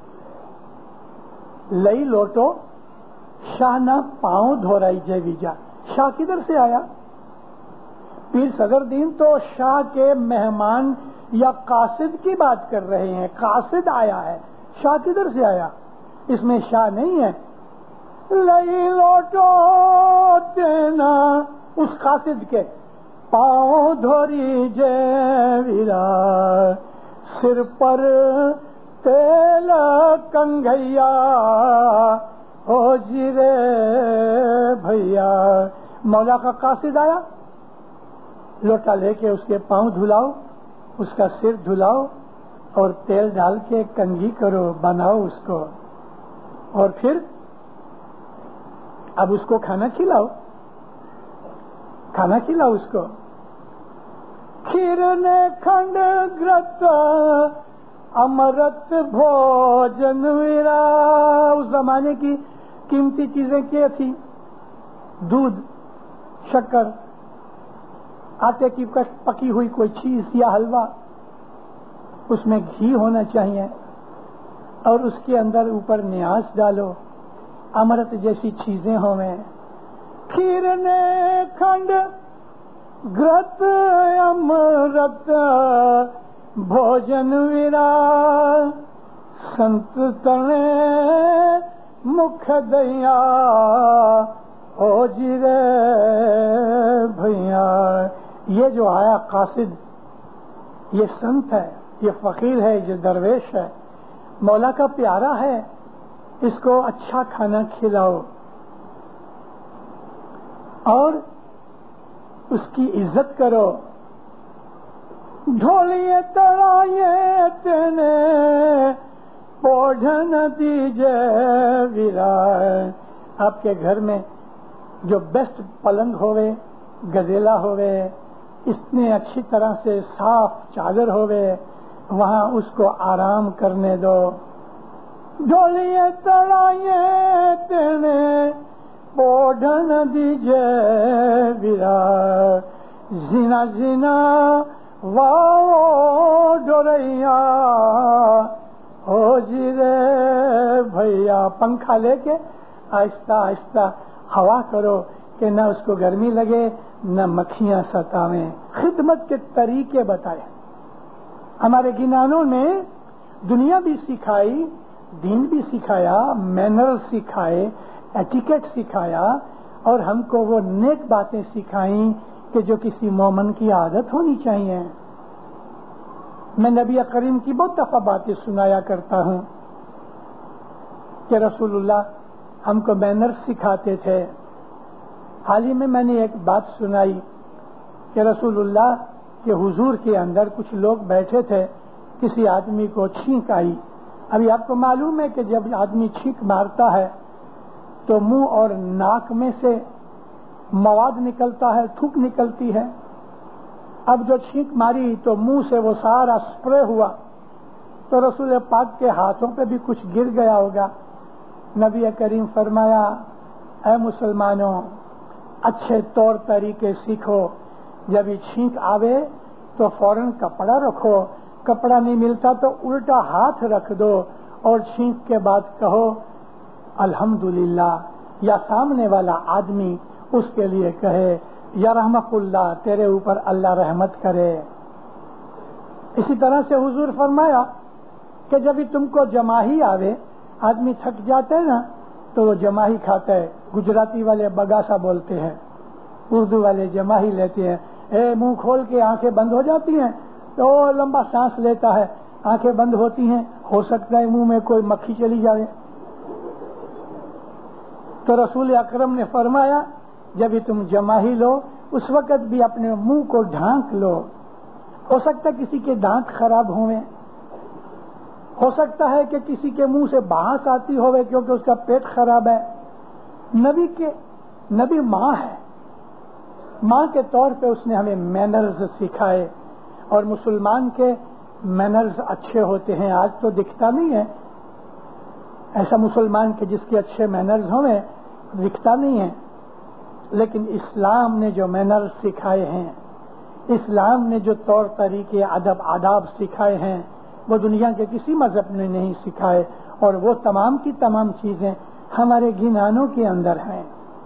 [SPEAKER 2] لئی لوٹو شاہ نہ پاؤں دھو رہی جے ویجا۔ شاہ کدھر سے آیا؟ پیر صدر دین تو شاہ کے مہمان یا قاصد کی بات کر رہے ہیں، قاصد آیا ہے، شاہ کدھر سے آیا؟ اس میں شاہ نہیں ہے۔ لئی لوٹو تینا اس قاصد کے پاؤں دھوری جے ویرا، سر پر تیل کنگھیا ہو جیرے بھیا۔ مولا کا قاصد آیا، لوٹا لے کے اس کے پاؤں دھلاؤ، اس کا سر دھلاؤ اور تیل ڈال کے کنگھی کرو، بناؤ اس کو، اور پھر اب اس کو کھانا کھلاؤ، کھانا کھلاؤ اس کو۔ کھیرنے کھنڈ گرت امرت بھوجن ویرا۔ اس زمانے کی قیمتی چیزیں کیا تھی؟ دودھ، شکر، آٹے کی پکی ہوئی کوئی چیز یا حلوہ، اس میں گھی ہونا چاہیے اور اس کے اندر اوپر نیاز ڈالو، امرت جیسی چیزیں ہوئیں۔ کھیرنے کھنڈ گرت امرت بھوجن ویرا، سنت تنے مکھ دیا ہو جیرے بھیا۔ یہ جو آیا قاصد، یہ سنت ہے، یہ فقیر ہے، یہ درویش ہے، مولا کا پیارا ہے، اس کو اچھا کھانا کھلاؤ اور اس کی عزت کرو۔ ڈھولیے ترائے تینے پوڑھن دیجے ویرا۔ آپ کے گھر میں جو بیسٹ پلنگ ہوئے، گدیلا ہوئے، اتنے اچھی طرح سے صاف چادر ہوئے، وہاں اس کو آرام کرنے دو۔ ڈھولیے ترائے تینے پوڑھن دیجے ویرا، زینا زینا واؤ ڈوریا ہو جیرے بھیا۔ پنکھا لے کے آہستہ آہستہ ہوا کرو کہ نہ اس کو گرمی لگے نہ مکھیاں ستاویں۔ خدمت کے طریقے بتائے ہمارے گنانوں نے، دنیا بھی سکھائی، دین بھی سکھایا، مینر سکھائے، ایٹیکیٹ سکھایا، اور ہم کو وہ نیک باتیں سکھائیں کہ جو کسی مومن کی عادت ہونی چاہیے۔ میں نبی کریم کی بہت دفعہ باتیں سنایا کرتا ہوں کہ رسول اللہ ہم کو مینر سکھاتے تھے۔ حال ہی میں میں نے ایک بات سنائی کہ رسول اللہ کے حضور کے اندر کچھ لوگ بیٹھے تھے، کسی آدمی کو چھینک آئی۔ ابھی آپ کو معلوم ہے کہ جب آدمی چھینک مارتا ہے تو منہ اور ناک میں سے مواد نکلتا ہے، تھوک نکلتی ہے۔ اب جو چھینک ماری تو منہ سے وہ سارا سپرے ہوا تو رسول پاک کے ہاتھوں پہ بھی کچھ گر گیا ہوگا۔ نبی کریم فرمایا، اے مسلمانوں، اچھے طور طریقے سیکھو، جب یہ چھینک آوے تو فوراً کپڑا رکھو، کپڑا نہیں ملتا تو الٹا ہاتھ رکھ دو اور چھینک کے بعد کہو الحمدللہ، یا سامنے والا آدمی اس کے لیے کہے یا رحمت اللہ، تیرے اوپر اللہ رحمت کرے۔ اسی طرح سے حضور فرمایا کہ جب تم کو جماہی آوے، آدمی تھک جاتے ہیں نا تو وہ جماہی کھاتا ہے، گجراتی والے بگاسا بولتے ہیں، اردو والے جماہی لیتے ہیں، اے منہ کھول کے آنکھیں بند ہو جاتی ہیں تو وہ لمبا سانس لیتا ہے، آنکھیں بند ہوتی ہیں، ہو سکتا ہے منہ میں کوئی مکھی چلی جائے. تو رسول اکرم نے فرمایا جب بھی تم جمع ہی لو اس وقت بھی اپنے منہ کو ڈھانک لو. ہو سکتا ہے کسی کے دانت خراب ہوئے، ہو سکتا ہے کہ کسی کے منہ سے بھانس آتی ہوئے کیونکہ اس کا پیٹ خراب ہے. نبی کے نبی ماں ہے، ماں کے طور پہ اس نے ہمیں مینرز سکھائے، اور مسلمان کے مینرز اچھے ہوتے ہیں. آج تو دکھتا نہیں ہے ایسا مسلمان کے جس کے اچھے مینرز ہوں، دکھتا نہیں ہے. لیکن اسلام نے جو مینرز سکھائے ہیں، اسلام نے جو طور طریقے ادب آداب سکھائے ہیں، وہ دنیا کے کسی مذہب نے نہیں سکھائے. اور وہ تمام کی تمام چیزیں ہمارے گنانوں کے اندر ہیں.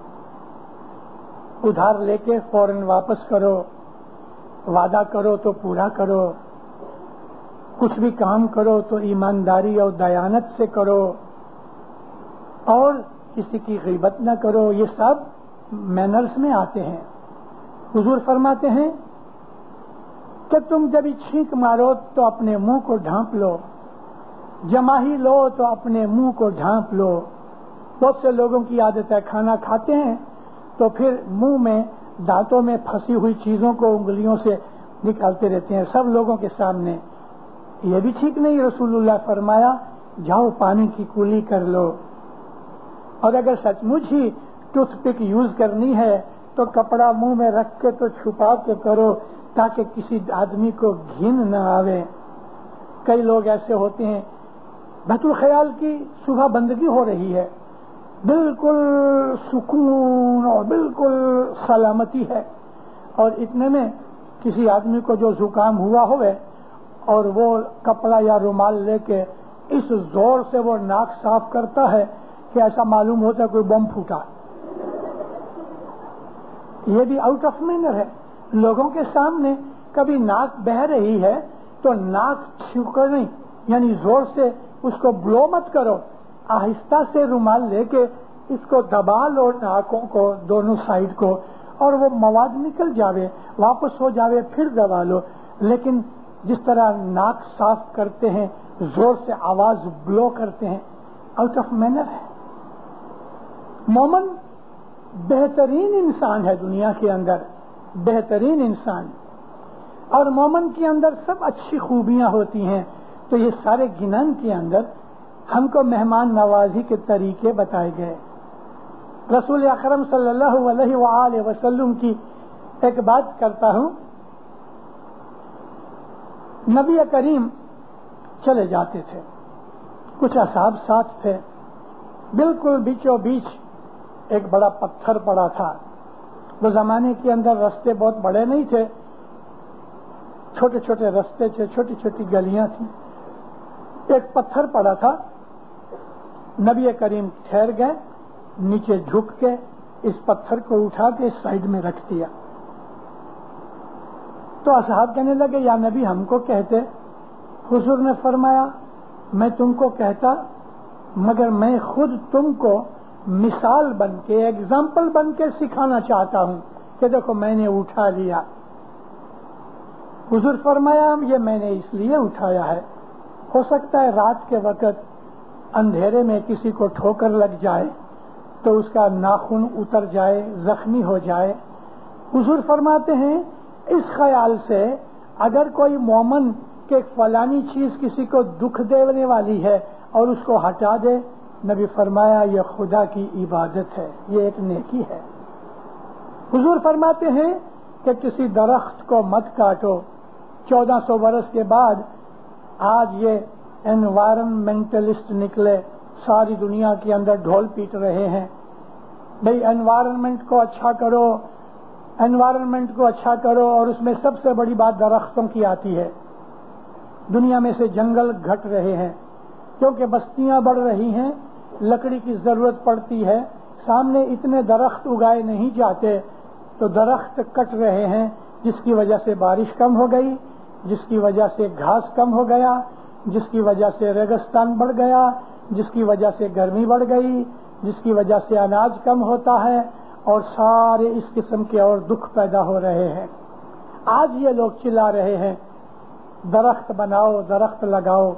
[SPEAKER 2] ادھار لے کے فوراً واپس کرو، وعدہ کرو تو پورا کرو، کچھ بھی کام کرو تو ایمانداری اور دیانت سے کرو، اور کسی کی غیبت نہ کرو. یہ سب مینرز میں آتے ہیں. حضور فرماتے ہیں کہ تم جب چھینک مارو تو اپنے منہ کو ڈھانپ لو، جماہی لو تو اپنے منہ کو ڈھانپ لو. بہت سے لوگوں کی عادت ہے کھانا کھاتے ہیں تو پھر منہ میں دانتوں میں پھنسی ہوئی چیزوں کو انگلیوں سے نکالتے رہتے ہیں سب لوگوں کے سامنے. یہ بھی ٹھیک نہیں. رسول اللہ فرمایا جاؤ پانی کی کولی کر لو، اور اگر سچ مچ ہی ٹوتھ پک یوز کرنی ہے تو کپڑا منہ میں رکھ کے تو چھپا کے کرو تاکہ کسی آدمی کو گھن نہ آوے. کئی لوگ ایسے ہوتے ہیں بیت الخیال کی صبح بندگی ہو رہی ہے، بالکل سکون اور بالکل سلامتی ہے، اور اتنے میں کسی آدمی کو جو زکام ہوا ہوئے اور وہ کپڑا یا رومال لے کے اس زور سے وہ ناک صاف کرتا ہے کہ ایسا معلوم ہوتا ہے کوئی بم پھوٹا. یہ بھی آؤٹ آف مینر ہے. لوگوں کے سامنے کبھی ناک بہ رہی ہے تو ناک چھو کر نہیں، یعنی زور سے اس کو بلو مت کرو، آہستہ سے رومال لے کے اس کو دبا لو ناکوں کو دونوں سائیڈ کو، اور وہ مواد نکل جاوے واپس ہو جاوے پھر دبا لو. لیکن جس طرح ناک صاف کرتے ہیں زور سے آواز بلو کرتے ہیں، آؤٹ آف مینر ہے. مومن بہترین انسان ہے دنیا کے اندر، بہترین انسان، اور مومن کے اندر سب اچھی خوبیاں ہوتی ہیں. تو یہ سارے گنن کے اندر ہم کو مہمان نوازی کے طریقے بتائے گئے. رسول اکرم صلی اللہ علیہ وآلہ وسلم کی ایک بات کرتا ہوں. نبی کریم چلے جاتے تھے، کچھ اصحاب ساتھ تھے، بالکل بیچوں بیچ ایک بڑا پتھر پڑا تھا. وہ زمانے کے اندر رستے بہت بڑے نہیں تھے، چھوٹے چھوٹے رستے تھے، چھوٹی چھوٹی گلیاں تھیں. ایک پتھر پڑا تھا. نبی کریم ٹھہر گئے، نیچے جھک کے اس پتھر کو اٹھا کے سائیڈ میں رکھ دیا. تو اصحاب کہنے لگے یا نبی ہم کو کہتے. حضور نے فرمایا میں تم کو کہتا، مگر میں خود تم کو مثال بن کے ایگزامپل بن کے سکھانا چاہتا ہوں کہ دیکھو میں نے اٹھا لیا. حضور فرمایا یہ میں نے اس لیے اٹھایا ہے، ہو سکتا ہے رات کے وقت اندھیرے میں کسی کو ٹھوکر لگ جائے تو اس کا ناخن اتر جائے، زخمی ہو جائے. حضور فرماتے ہیں اس خیال سے اگر کوئی مومن کہ فلانی چیز کسی کو دکھ دینے والی ہے اور اس کو ہٹا دے، نبی فرمایا یہ خدا کی عبادت ہے، یہ ایک نیکی ہے. حضور فرماتے ہیں کہ کسی درخت کو مت کاٹو. چودہ سو برس کے بعد آج یہ انوائرمنٹلسٹ نکلے، ساری دنیا کے اندر ڈھول پیٹ رہے ہیں بھئی انوائرمنٹ کو اچھا کرو، انوائرمنٹ کو اچھا کرو، اور اس میں سب سے بڑی بات درختوں کی آتی ہے. دنیا میں سے جنگل گھٹ رہے ہیں کیونکہ بستیاں بڑھ رہی ہیں، لکڑی کی ضرورت پڑتی ہے، سامنے اتنے درخت اگائے نہیں جاتے تو درخت کٹ رہے ہیں، جس کی وجہ سے بارش کم ہو گئی، جس کی وجہ سے گھاس کم ہو گیا، جس کی وجہ سے ریگستان بڑھ گیا، جس کی وجہ سے گرمی بڑھ گئی، جس کی وجہ سے اناج کم ہوتا ہے، اور سارے اس قسم کے اور دکھ پیدا ہو رہے ہیں. آج یہ لوگ چلا رہے ہیں درخت بناؤ، درخت لگاؤ،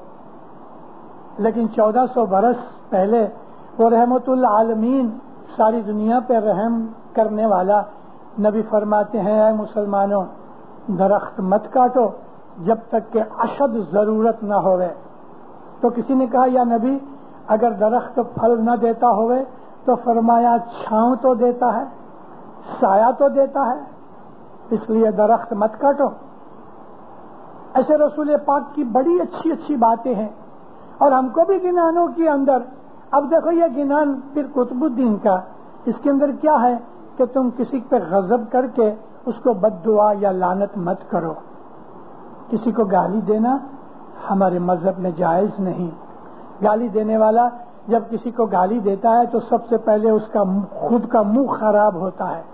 [SPEAKER 2] لیکن چودہ سو برس پہلے وہ رحمت العالمین ساری دنیا پہ رحم کرنے والا نبی فرماتے ہیں اے مسلمانوں درخت مت کاٹو جب تک کہ اشد ضرورت نہ ہوئے. تو کسی نے کہا یا نبی اگر درخت پھل نہ دیتا ہوئے تو فرمایا چھاؤں تو دیتا ہے، سایہ تو دیتا ہے، اس لیے درخت مت کاٹو. ایسے رسول پاک کی بڑی اچھی اچھی باتیں ہیں اور ہم کو بھی گنانوں کے اندر. اب دیکھو یہ گنان پھر قطب الدین کا، اس کے اندر کیا ہے کہ تم کسی پہ غضب کر کے اس کو بد دعا یا لعنت مت کرو. کسی کو گالی دینا ہمارے مذہب میں جائز نہیں. گالی دینے والا جب کسی کو گالی دیتا ہے تو سب سے پہلے اس کا خود کا منہ خراب ہوتا ہے.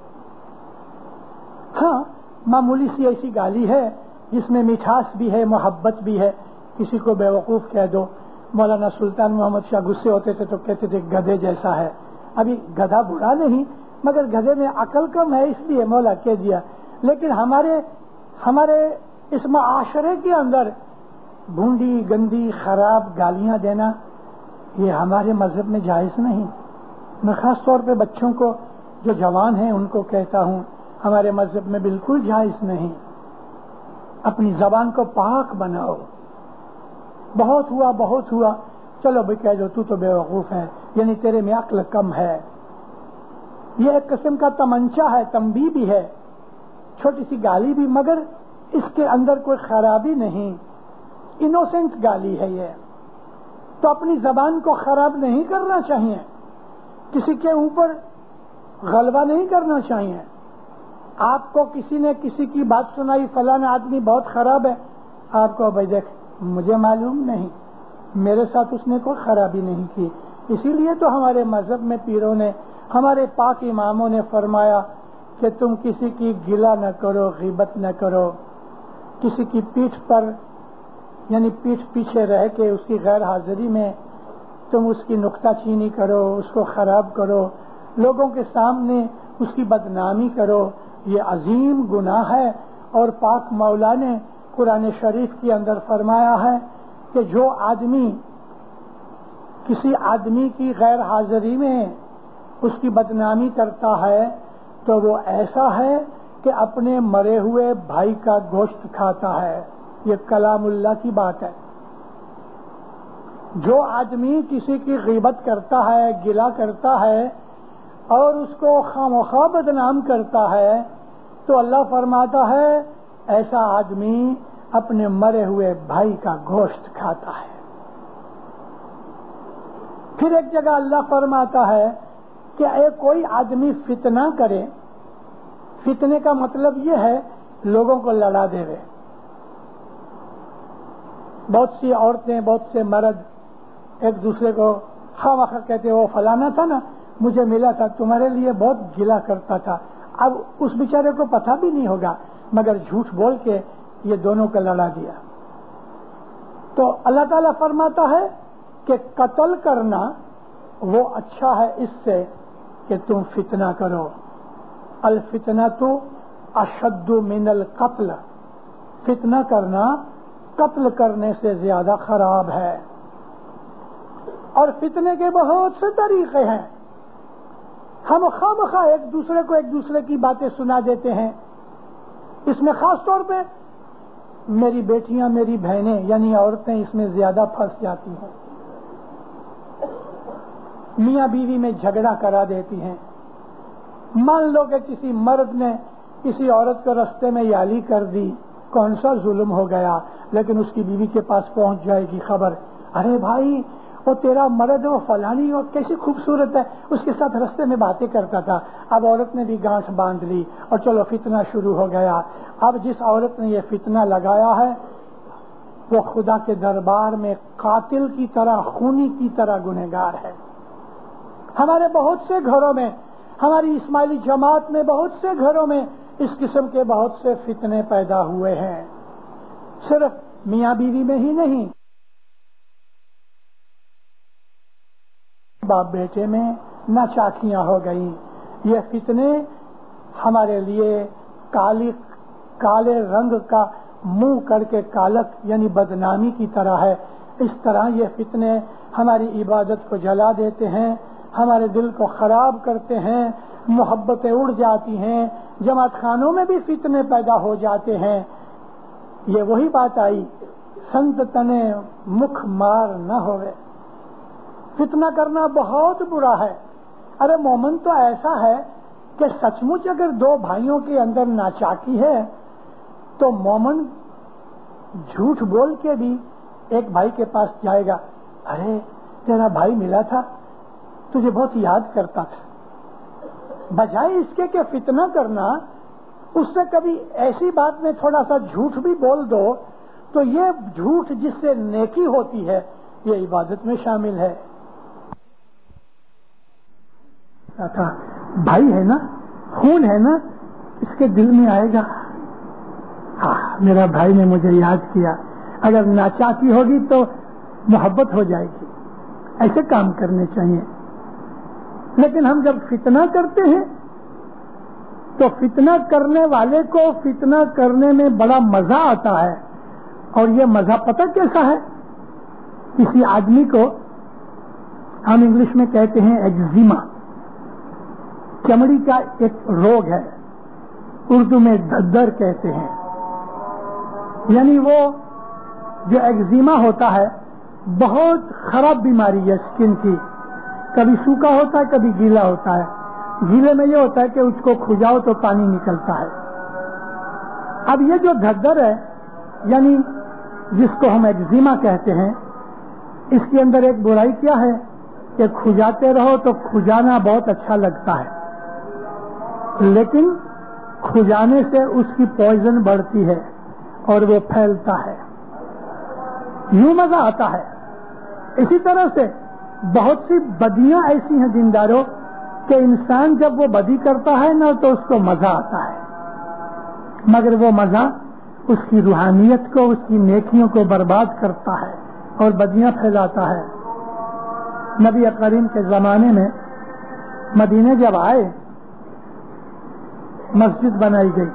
[SPEAKER 2] ہاں معمولی سی ایسی گالی ہے جس میں مٹھاس بھی ہے، محبت بھی ہے. کسی کو بیوقوف کہہ دو. مولانا سلطان محمد شاہ غصے ہوتے تھے تو کہتے تھے گدھے جیسا ہے. ابھی گدھا برا نہیں مگر گدھے میں عقل کم ہے اس لیے مولا کہہ دیا. لیکن ہمارے ہمارے اس معاشرے کے اندر بھونڈی گندی خراب گالیاں دینا یہ ہمارے مذہب میں جائز نہیں. میں خاص طور پہ بچوں کو جو جوان ہیں ان کو کہتا ہوں ہمارے مذہب میں بالکل جائز نہیں. اپنی زبان کو پاک بناؤ. بہت ہوا بہت ہوا چلو بھائی کہہ دو تو تو بیوقوف ہے، یعنی تیرے میں عقل کم ہے. یہ ایک قسم کا تمنچا ہے، تنبیہ بھی ہے، چھوٹی سی گالی بھی، مگر اس کے اندر کوئی خرابی نہیں، انوسنٹ گالی ہے یہ. تو اپنی زبان کو خراب نہیں کرنا چاہیے، کسی کے اوپر غلبہ نہیں کرنا چاہیے. آپ کو کسی نے کسی کی بات سنائی فلانا آدمی بہت خراب ہے، آپ کو بھائی دیکھ مجھے معلوم نہیں، میرے ساتھ اس نے کوئی خرابی نہیں کی. اسی لیے تو ہمارے مذہب میں پیروں نے، ہمارے پاک اماموں نے فرمایا کہ تم کسی کی گلہ نہ کرو، غیبت نہ کرو. کسی کی پیٹھ پر یعنی پیٹھ پیچھے رہ کے اس کی غیر حاضری میں تم اس کی نکتہ چینی کرو، اس کو خراب کرو، لوگوں کے سامنے اس کی بدنامی کرو. یہ عظیم گناہ ہے. اور پاک مولا نے قرآن شریف کے اندر فرمایا ہے کہ جو آدمی کسی آدمی کی غیر حاضری میں اس کی بدنامی کرتا ہے تو وہ ایسا ہے کہ اپنے مرے ہوئے بھائی کا گوشت کھاتا ہے. یہ کلام اللہ کی بات ہے. جو آدمی کسی کی غیبت کرتا ہے، گلہ کرتا ہے اور اس کو خواہ بدنام کرتا ہے تو اللہ فرماتا ہے ایسا آدمی اپنے مرے ہوئے بھائی کا گوشت کھاتا ہے. پھر ایک جگہ اللہ فرماتا ہے کہ اے کوئی آدمی فتنہ کرے. فتنے کا مطلب یہ ہے لوگوں کو لڑا دے رہے. بہت سی عورتیں، بہت سے مرد ایک دوسرے کو خواہ مخواہ کہتے وہ فلانا تھا نا مجھے ملا تھا، تمہارے لیے بہت گلہ کرتا تھا. اب اس بیچارے کو پتہ بھی نہیں ہوگا مگر جھوٹ بول کے یہ دونوں کو لڑا دیا. تو اللہ تعالیٰ فرماتا ہے کہ قتل کرنا وہ اچھا ہے اس سے کہ تم فتنہ کرو. الفتنہ تو اشد من القتل. فتنہ کرنا قتل کرنے سے زیادہ خراب ہے. اور فتنے کے بہت سے طریقے ہیں. ہم خواہ مخواہ ایک دوسرے کو ایک دوسرے کی باتیں سنا دیتے ہیں. اس میں خاص طور پہ میری بیٹیاں، میری بہنیں یعنی عورتیں اس میں زیادہ پھنس جاتی ہیں. میاں بیوی میں جھگڑا کرا دیتی ہیں. مان لو کہ کسی مرد نے کسی عورت کو رستے میں یالی کر دی، کون سا ظلم ہو گیا، لیکن اس کی بیوی کے پاس پہنچ جائے گی خبر، ارے بھائی وہ تیرا مرد وہ فلانی وہ کیسی خوبصورت ہے، اس کے ساتھ رستے میں باتیں کرتا تھا. اب عورت نے بھی گانٹھ باندھ لی اور چلو فتنہ شروع ہو گیا. اب جس عورت نے یہ فتنہ لگایا ہے وہ خدا کے دربار میں قاتل کی طرح، خونی کی طرح گنہگار ہے. ہمارے بہت سے گھروں میں، ہماری اسماعیلی جماعت میں بہت سے گھروں میں اس قسم کے بہت سے فتنے پیدا ہوئے ہیں. صرف میاں بیوی میں ہی نہیں، باپ بیٹے میں ناچاکیاں ہو گئی. یہ فتنے ہمارے لیے کالی کالے رنگ کا منہ کر کے کالک یعنی بدنامی کی طرح ہے. اس طرح یہ فتنے ہماری عبادت کو جلا دیتے ہیں, ہمارے دل کو خراب کرتے ہیں, محبتیں اڑ جاتی ہیں, جماعت خانوں میں بھی فتنے پیدا ہو جاتے ہیں. یہ وہی بات آئی, سنت تنے مکھ مار نہ ہوئے. فتنہ کرنا بہت برا ہے. ارے مومن تو ایسا ہے کہ سچ مچ اگر دو بھائیوں کے اندر ناچاکی ہے تو مومن جھوٹ بول کے بھی ایک بھائی کے پاس جائے گا, ارے تیرا بھائی ملا تھا, تجھے بہت یاد کرتا تھا. بجائے اس کے کہ فتنہ کرنا, اس سے کبھی ایسی بات میں تھوڑا سا جھوٹ بھی بول دو تو یہ جھوٹ جس سے نیکی ہوتی ہے یہ عبادت میں شامل ہے. بھائی ہے نا, خون ہے نا, اس کے دل میں آئے گا ہاں میرا بھائی نے مجھے یاد کیا. اگر ناچاکی ہوگی تو محبت ہو جائے گی. ایسے کام کرنے چاہیے. لیکن ہم جب فتنہ کرتے ہیں تو فتنہ کرنے والے کو فتنہ کرنے میں بڑا مزہ آتا ہے. اور یہ مزہ پتہ کیسا ہے؟ کسی آدمی کو ہم انگلش میں کہتے ہیں ایگزیما, چمڑی کا ایک روگ ہے, اردو میں دھدر کہتے ہیں. یعنی وہ جو ایگزیما ہوتا ہے بہت خراب بیماری ہے اسکن کی. کبھی سوکھا ہوتا ہے, کبھی گیلا ہوتا ہے. گیلے میں یہ ہوتا ہے کہ اس کو کھجاؤ تو پانی نکلتا ہے. اب یہ جو دھدر ہے یعنی جس کو ہم ایگزیما کہتے ہیں, اس کے اندر ایک برائی کیا ہے کہ کھجاتے رہو تو کھجانا بہت اچھا لگتا ہے, لیکن کھجانے سے اس کی پوائزن بڑھتی ہے اور وہ پھیلتا ہے. یوں مزہ آتا ہے. اسی طرح سے بہت سی بدیاں ایسی ہیں دینداروں کہ انسان جب وہ بدی کرتا ہے نا تو اس کو مزہ آتا ہے, مگر وہ مزہ اس کی روحانیت کو, اس کی نیکیوں کو برباد کرتا ہے اور بدیاں پھیلاتا ہے. نبی کریم کے زمانے میں مدینے جب آئے, مسجد بنائی گئی,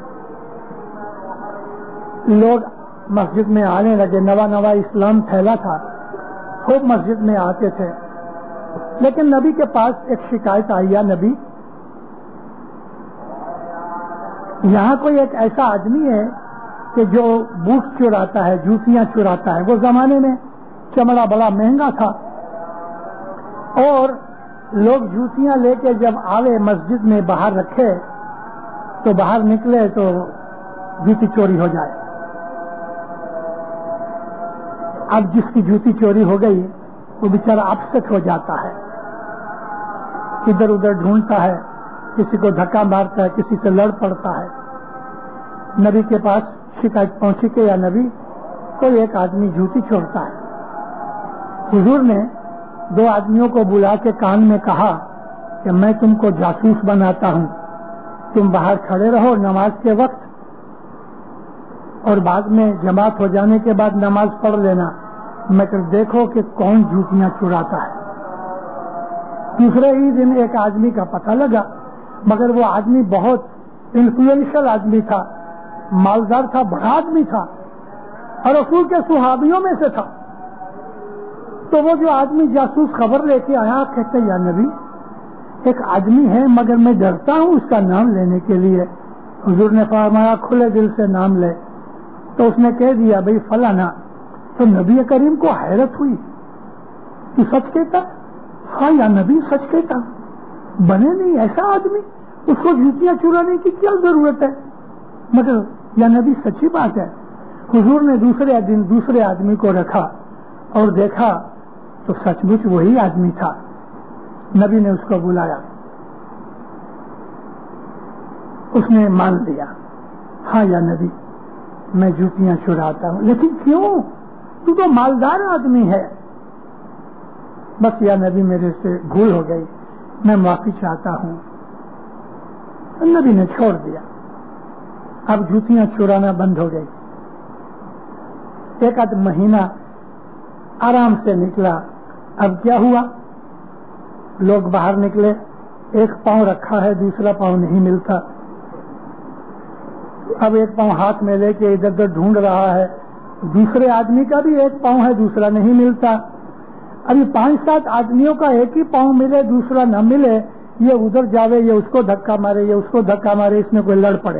[SPEAKER 2] لوگ مسجد میں آنے لگے. نوا نوا اسلام پھیلا تھا, خوب مسجد میں آتے تھے. لیکن نبی کے پاس ایک شکایت آئی, یا نبی یہاں کوئی ایک ایسا آدمی ہے کہ جو بوٹ چراتا ہے, جوتیاں چراتا ہے. وہ زمانے میں چمڑا بڑا مہنگا تھا اور لوگ جوتیاں لے کے جب آوے مسجد میں باہر رکھے تو باہر نکلے تو جوتی چوری ہو جائے. اب جس کی جوتی چوری ہو گئی وہ بیچارہ اپسٹ ہو جاتا ہے, ادھر ادھر ڈھونڈتا ہے, کسی کو دھکا مارتا ہے, کسی سے لڑ پڑتا ہے. نبی کے پاس شکایت پہنچی کہ یا نبی کوئی ایک آدمی جوتی چھوڑتا ہے. حضور نے دو آدمیوں کو بلا کے کان میں کہا کہ میں تم کو جاسوس بناتا ہوں, تم باہر کھڑے رہو نماز کے وقت اور بعد میں جماعت ہو جانے کے بعد نماز پڑھ لینا, مگر دیکھو کہ کون جوتیاں چراتا ہے. دوسرے ہی دن ایک آدمی کا پتہ لگا, مگر وہ آدمی بہت انفلوئنشل آدمی تھا, مالدار تھا, بڑا آدمی تھا اور رسول کے صحابیوں میں سے تھا. تو وہ جو آدمی جاسوس خبر لے کے آیا, کہتے یا نبی ایک آدمی ہے مگر میں ڈرتا ہوں اس کا نام لینے کے لیے. حضور نے فرمایا کھلے دل سے نام لے. تو اس نے کہہ دیا بھئی فلانا. تو نبی کریم کو حیرت ہوئی, تو سچ کہتا؟ ہاں یا نبی سچ کہتا. بنے نہیں ایسا آدمی, اس کو جوتیاں چرانے کی کیا ضرورت ہے؟ مگر یا نبی سچی بات ہے. حضور نے دوسرے دن دوسرے آدمی کو رکھا اور دیکھا تو سچ مچ وہی آدمی تھا. نبی نے اس کو بلایا, اس نے مان لیا, ہاں یا نبی میں جوتیاں چراتا ہوں. لیکن کیوں؟ تو تو مالدار آدمی ہے. بس یا نبی میرے سے بھول ہو گئی, میں معافی چاہتا ہوں. نبی نے چھوڑ دیا. اب جوتیاں چرانا بند ہو گئی. ایک آدھ مہینہ آرام سے نکلا. اب کیا ہوا؟ لوگ باہر نکلے, ایک پاؤں رکھا ہے دوسرا پاؤں نہیں ملتا. اب ایک پاؤں ہاتھ میں لے کے ادھر ادھر ڈھونڈ رہا ہے، دوسرے آدمی کا بھی ایک پاؤں ہے، دوسرا نہیں ملتا. ابھی پانچ سات آدمیوں کا ایک ہی پاؤں ملے، دوسرا نہ ملے، یہ ادھر جاوے، یہ اس کو دھکا مارے، یہ اس کو دھکا مارے، اس میں کوئی لڑ پڑے.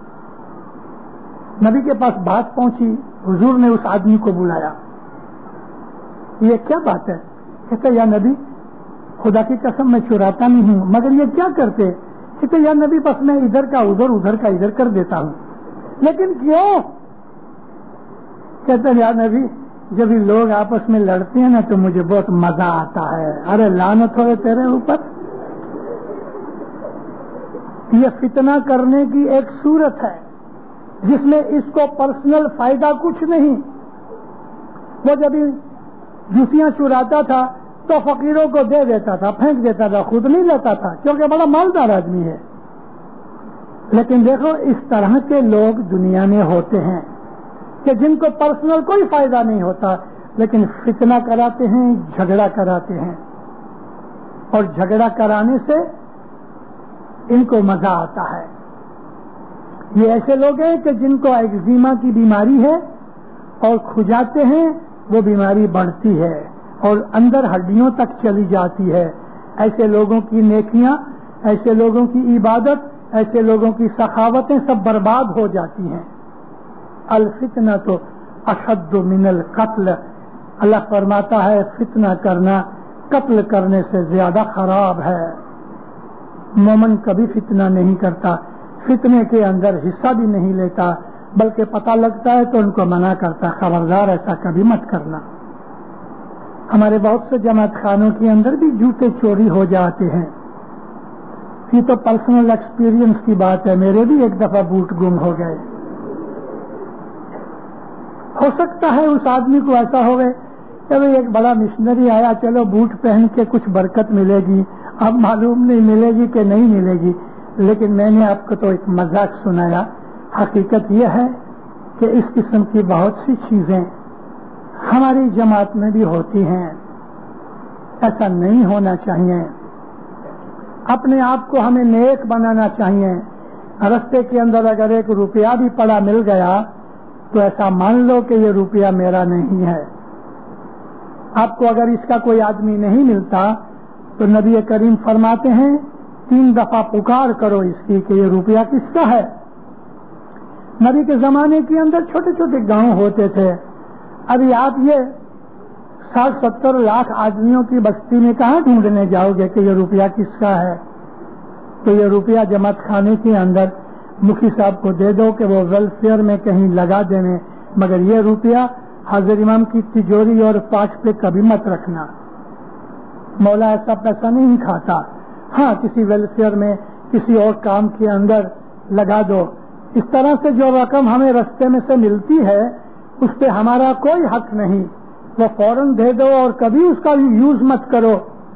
[SPEAKER 2] نبی کے پاس بات پہنچی، حضور نے اس آدمی کو بلایا. یہ کیا بات ہے؟ کہتے یا نبی خدا کی قسم میں چراتا نہیں ہوں، مگر یہ کیا کرتے؟ کہتے یا نبی بس میں ادھر کا ادھر ادھر کا ادھر کر دیتا ہوں. لیکن کیوں؟ کہتے یا نبی جب یہ لوگ آپس میں لڑتے ہیں نا تو مجھے بہت مزہ آتا ہے. ارے لعنت ہوئے تیرے اوپر. یہ فتنہ کرنے کی ایک صورت ہے جس میں اس کو پرسنل فائدہ کچھ نہیں. وہ جب جوتیاں چراتا تھا تو فقیروں کو دے دیتا تھا، پھینک دیتا تھا، خود نہیں لیتا تھا کیونکہ بڑا مالدار آدمی ہے. لیکن دیکھو اس طرح کے لوگ دنیا میں ہوتے ہیں کہ جن کو پرسنل کوئی فائدہ نہیں ہوتا لیکن فتنہ کراتے ہیں، جھگڑا کراتے ہیں، اور جھگڑا کرانے سے ان کو مزہ آتا ہے. یہ ایسے لوگ ہیں کہ جن کو ایگزیما کی بیماری ہے اور کھجاتے ہیں، وہ بیماری بڑھتی ہے اور اندر ہڈیوں تک چلی جاتی ہے. ایسے لوگوں کی نیکیاں، ایسے لوگوں کی عبادت، ایسے لوگوں کی سخاوتیں سب برباد ہو جاتی ہیں. الفتنہ تو اشد من القتل. اللہ فرماتا ہے فتنہ کرنا قتل کرنے سے زیادہ خراب ہے. مومن کبھی فتنہ نہیں کرتا، فتنے کے اندر حصہ بھی نہیں لیتا، بلکہ پتہ لگتا ہے تو ان کو منع کرتا، خبردار ایسا کبھی مت کرنا. ہمارے بہت سے جماعت خانوں کے اندر بھی جوتے چوری ہو جاتے ہیں. یہ تو پرسنل ایکسپیرینس کی بات ہے، میرے بھی ایک دفعہ بوٹ گم ہو گئے. ہو سکتا ہے اس آدمی کو ایسا ہو گئے کہ ایک بڑا مشنری آیا، چلو بوٹ پہن کے کچھ برکت ملے گی. اب معلوم نہیں ملے گی کہ نہیں ملے گی، لیکن میں نے آپ کو تو ایک مذاق سنایا. حقیقت یہ ہے کہ اس قسم کی بہت سی چیزیں ہماری جماعت میں بھی ہوتی ہیں. ایسا نہیں ہونا چاہیے. اپنے آپ کو ہمیں نیک بنانا چاہیے. رستے کے اندر اگر ایک روپیہ بھی پڑا مل گیا تو ایسا مان لو کہ یہ روپیہ میرا نہیں ہے. آپ کو اگر اس کا کوئی آدمی نہیں ملتا تو نبی کریم فرماتے ہیں تین دفعہ پکار کرو اس کی کہ یہ روپیہ کس کا ہے. نبی کے زمانے کے اندر چھوٹے چھوٹے گاؤں ہوتے تھے. ابھی آپ یہ ساٹھ ستر لاکھ آدمیوں کی بستی میں کہاں ڈھونڈنے جاؤ گے کہ یہ روپیہ کس کا ہے؟ تو یہ روپیہ جماعت خانے کے اندر مکھی صاحب کو دے دو کہ وہ ویلفیئر میں کہیں لگا دیں، مگر یہ روپیہ حاضر امام کی تجوری اور پاٹ پہ کبھی مت رکھنا. مولا ایسا پیسہ نہیں کھاتا. ہاں کسی ویلفیئر میں کسی اور کام کے اندر لگا دو. اس طرح سے جو رقم ہمیں رستے میں سے ملتی ہے اس پہ ہمارا کوئی حق نہیں. وہ فوراً دے دو اور کبھی اس کا یوز مت کرو.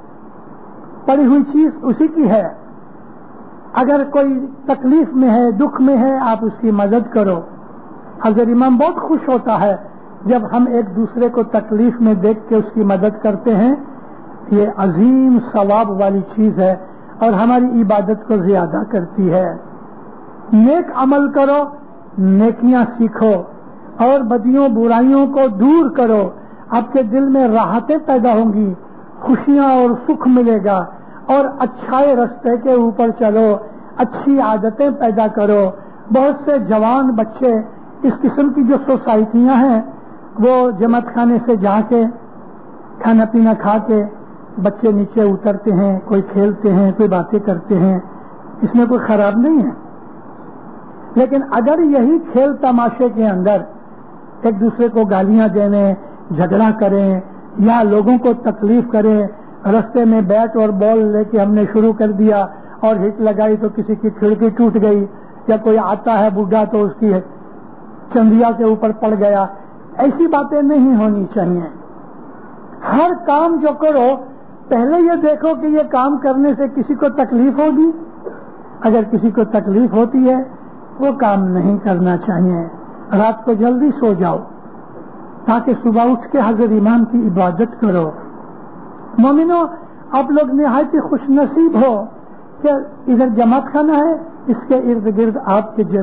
[SPEAKER 2] پڑی ہوئی چیز اسی کی ہے. اگر کوئی تکلیف میں ہے، دکھ میں ہے، آپ اس کی مدد کرو. حضرت امام بہت خوش ہوتا ہے جب ہم ایک دوسرے کو تکلیف میں دیکھ کے اس کی مدد کرتے ہیں. یہ عظیم ثواب والی چیز ہے اور ہماری عبادت کو زیادہ کرتی ہے. نیک عمل کرو، نیکیاں سیکھو اور بدیوں برائیوں کو دور کرو. آپ کے دل میں راحتیں پیدا ہوں گی، خوشیاں اور سکھ ملے گا، اور اچھائے رستے کے اوپر چلو، اچھی عادتیں پیدا کرو. بہت سے جوان بچے اس قسم کی جو سوسائٹیاں ہیں وہ جماعت خانے سے جا کے کھانا پینا کھا کے بچے نیچے اترتے ہیں، کوئی کھیلتے ہیں، کوئی باتیں کرتے ہیں. اس میں کوئی خراب نہیں ہے. لیکن اگر یہی کھیل تماشے کے اندر ایک دوسرے کو گالیاں دینے، جھگڑا کریں یا لوگوں کو تکلیف کریں، رستے میں بیٹ اور بال لے کے ہم نے شروع کر دیا اور ہٹ لگائی تو کسی کی کھڑکی ٹوٹ گئی، یا کوئی آتا ہے بوڑھا تو اس کی چندیا کے اوپر پڑ گیا، ایسی باتیں نہیں ہونی چاہیے. ہر کام جو کرو پہلے یہ دیکھو کہ یہ کام کرنے سے کسی کو تکلیف ہوگی. اگر کسی کو تکلیف ہوتی ہے وہ کام نہیں کرنا چاہیے. رات کو جلدی سو جاؤ تاکہ صبح اٹھ کے حضرت امام کی عبادت کرو. مومنو آپ لوگ نہایت ہی خوش نصیب ہو کہ ادھر جماعت خانہ ہے، اس کے ارد گرد آپ کے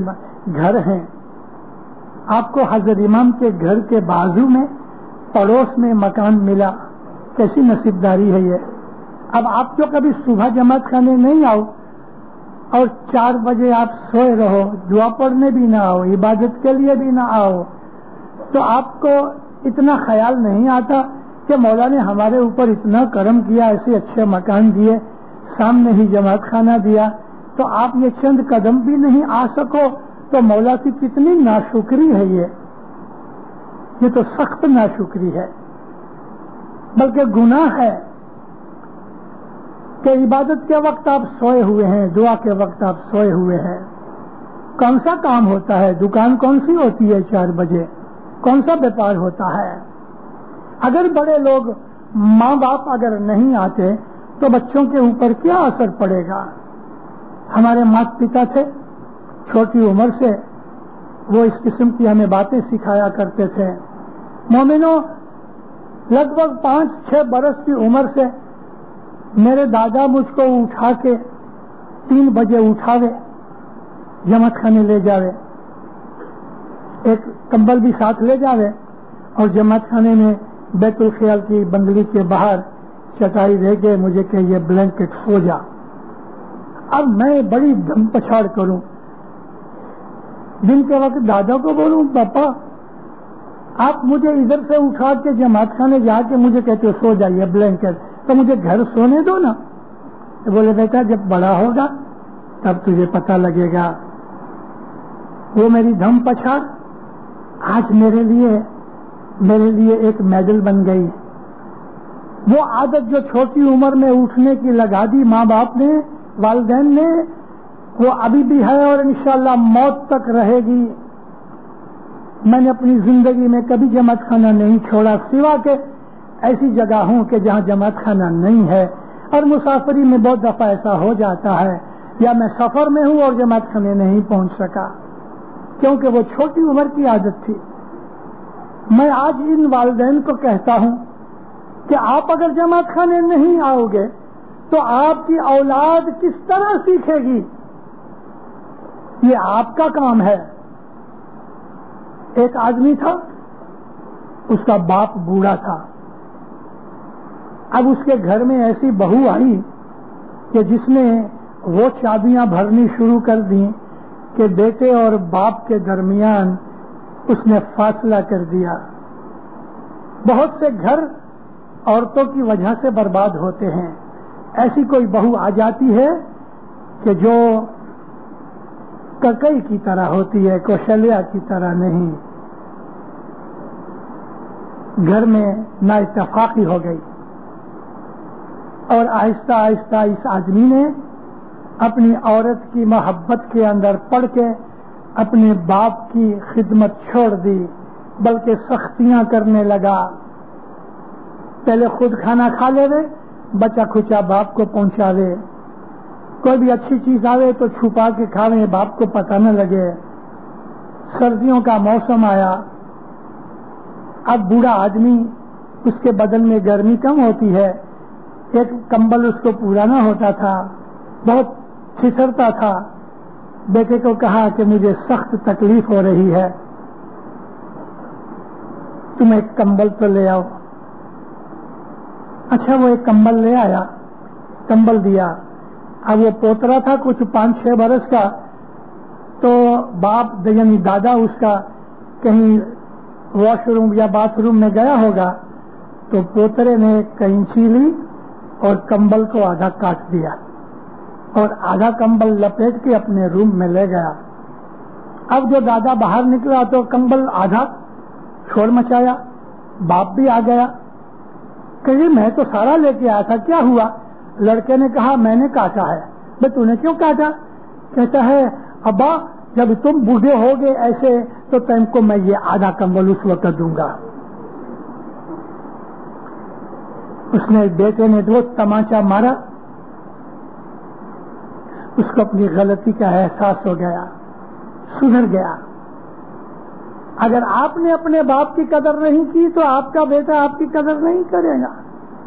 [SPEAKER 2] گھر ہیں. آپ کو حضرت امام کے گھر کے بازو میں پڑوس میں مکان ملا, کیسی نصیبداری ہے یہ. اب آپ جو کبھی صبح جماعت خانے نہیں آؤ اور چار بجے آپ سوئے رہو, دعا پڑھنے بھی نہ آؤ, عبادت کے لیے بھی نہ آؤ, تو آپ کو اتنا خیال نہیں آتا کہ مولا نے ہمارے اوپر اتنا کرم کیا, ایسے اچھے مکان دیے, سامنے ہی جماعت خانہ دیا, تو آپ یہ چند قدم بھی نہیں آ سکو تو مولا کی کتنی ناشکری ہے. یہ یہ تو سخت ناشکری ہے, بلکہ گناہ ہے کہ عبادت کے وقت آپ سوئے ہوئے ہیں, دعا کے وقت آپ سوئے ہوئے ہیں. کون سا کام ہوتا ہے, دکان کون سی ہوتی ہے چار بجے, کون سا بیپار ہوتا ہے. اگر بڑے لوگ ماں باپ اگر نہیں آتے تو بچوں کے اوپر کیا اثر پڑے گا. ہمارے مات پتا تھے, چھوٹی عمر سے وہ اس قسم کی ہمیں باتیں سکھایا کرتے تھے. مومنوں, لگ بھگ پانچ چھ برس کی عمر سے میرے دادا مجھ کو اٹھا کے تین بجے اٹھاوے, جماعت خانے لے جاوے, ایک کمبل بھی ساتھ لے جاوے اور جماعت خانے میں بیت الخیال کی بنگلی کے باہر چٹائی دے کے مجھے کہ یہ بلینکٹ سو جا. اب میں بڑی دم پچھاڑ کروں, دن کے وقت دادا کو بولوں پاپا آپ مجھے ادھر سے اٹھا کے جماعت خانے جا کے مجھے کہتے ہو سو جائیے بلینکٹ, تو مجھے گھر سونے دو نا. تو بولے بیٹا جب بڑا ہوگا تب تجھے پتہ لگے گا. وہ میری دھم پچھاڑ آج میرے لیے میرے لیے ایک میڈل بن گئی. وہ عادت جو چھوٹی عمر میں اٹھنے کی لگا دی ماں باپ نے, والدین نے, وہ ابھی بھی ہے اور انشاءاللہ موت تک رہے گی. میں نے اپنی زندگی میں کبھی جماعت خانہ نہیں چھوڑا, سوا کہ ایسی جگہ ہوں کہ جہاں جماعت خانہ نہیں ہے, اور مسافری میں بہت دفعہ ایسا ہو جاتا ہے, یا میں سفر میں ہوں اور جماعت خانے نہیں پہنچ سکا کیونکہ وہ چھوٹی عمر کی عادت تھی. میں آج ان والدین کو کہتا ہوں کہ آپ اگر جماعت خانے نہیں آؤ گے تو آپ کی اولاد کس طرح سیکھے گی. یہ آپ کا کام ہے. ایک آدمی تھا, اس کا باپ بوڑھا تھا. اب اس کے گھر میں ایسی بہو آئی کہ جس نے وہ چابیاں بھرنی شروع کر دی کہ بیٹے اور باپ کے درمیان اس نے فاصلہ کر دیا. بہت سے گھر عورتوں کی وجہ سے برباد ہوتے ہیں. ایسی کوئی بہو آ جاتی ہے کہ جو ککئی کی طرح ہوتی ہے, کوشلیا کی طرح نہیں. گھر میں نا اتفاقی ہو گئی اور آہستہ آہستہ اس آدمی نے اپنی عورت کی محبت کے اندر پڑ کے اپنے باپ کی خدمت چھوڑ دی, بلکہ سختیاں کرنے لگا. پہلے خود کھانا کھا لے وے, بچا کھچا باپ کو پہنچا دے. کوئی بھی اچھی چیز آوے تو چھپا کے کھاوے, باپ کو پتہ نہ لگے. سردیوں کا موسم آیا, اب بوڑھا آدمی, اس کے بدن میں گرمی کم ہوتی ہے, ایک کمبل اس کو پورا نہ ہوتا تھا, بہت چھسرتا تھا. بیٹے کو کہا کہ مجھے سخت تکلیف ہو رہی ہے, تم ایک کمبل تو لے آؤ. اچھا, وہ ایک کمبل لے آیا, کمبل دیا. اب وہ پوترا تھا کچھ پانچ چھ برس کا, تو باپ یعنی دادا اس کا کہیں واش روم یا باتھ روم میں گیا ہوگا, تو پوترے نے کینچی لی اور کمبل کو آدھا کاٹ دیا اور آدھا کمبل لپیٹ کے اپنے روم میں لے گیا. اب جو دادا باہر نکلا تو کمبل آدھا چھوڑ مچایا. باپ بھی آ گیا کہ میں تو سارا لے کے آیا تھا, کیا ہوا؟ لڑکے نے کہا میں نے کاٹا ہے. بھائی تو نے کیوں کاٹا؟ کہتا ہے ابا جب تم بوڑھے ہو گے ایسے تو تم کو میں یہ آدھا کمبل اس وقت دوں گا. اس نے بیٹے نے دو تماچا مارا, اس کو اپنی غلطی کا احساس ہو گیا, سدھر گیا. اگر آپ نے اپنے باپ کی قدر نہیں کی تو آپ کا بیٹا آپ کی قدر نہیں کرے گا.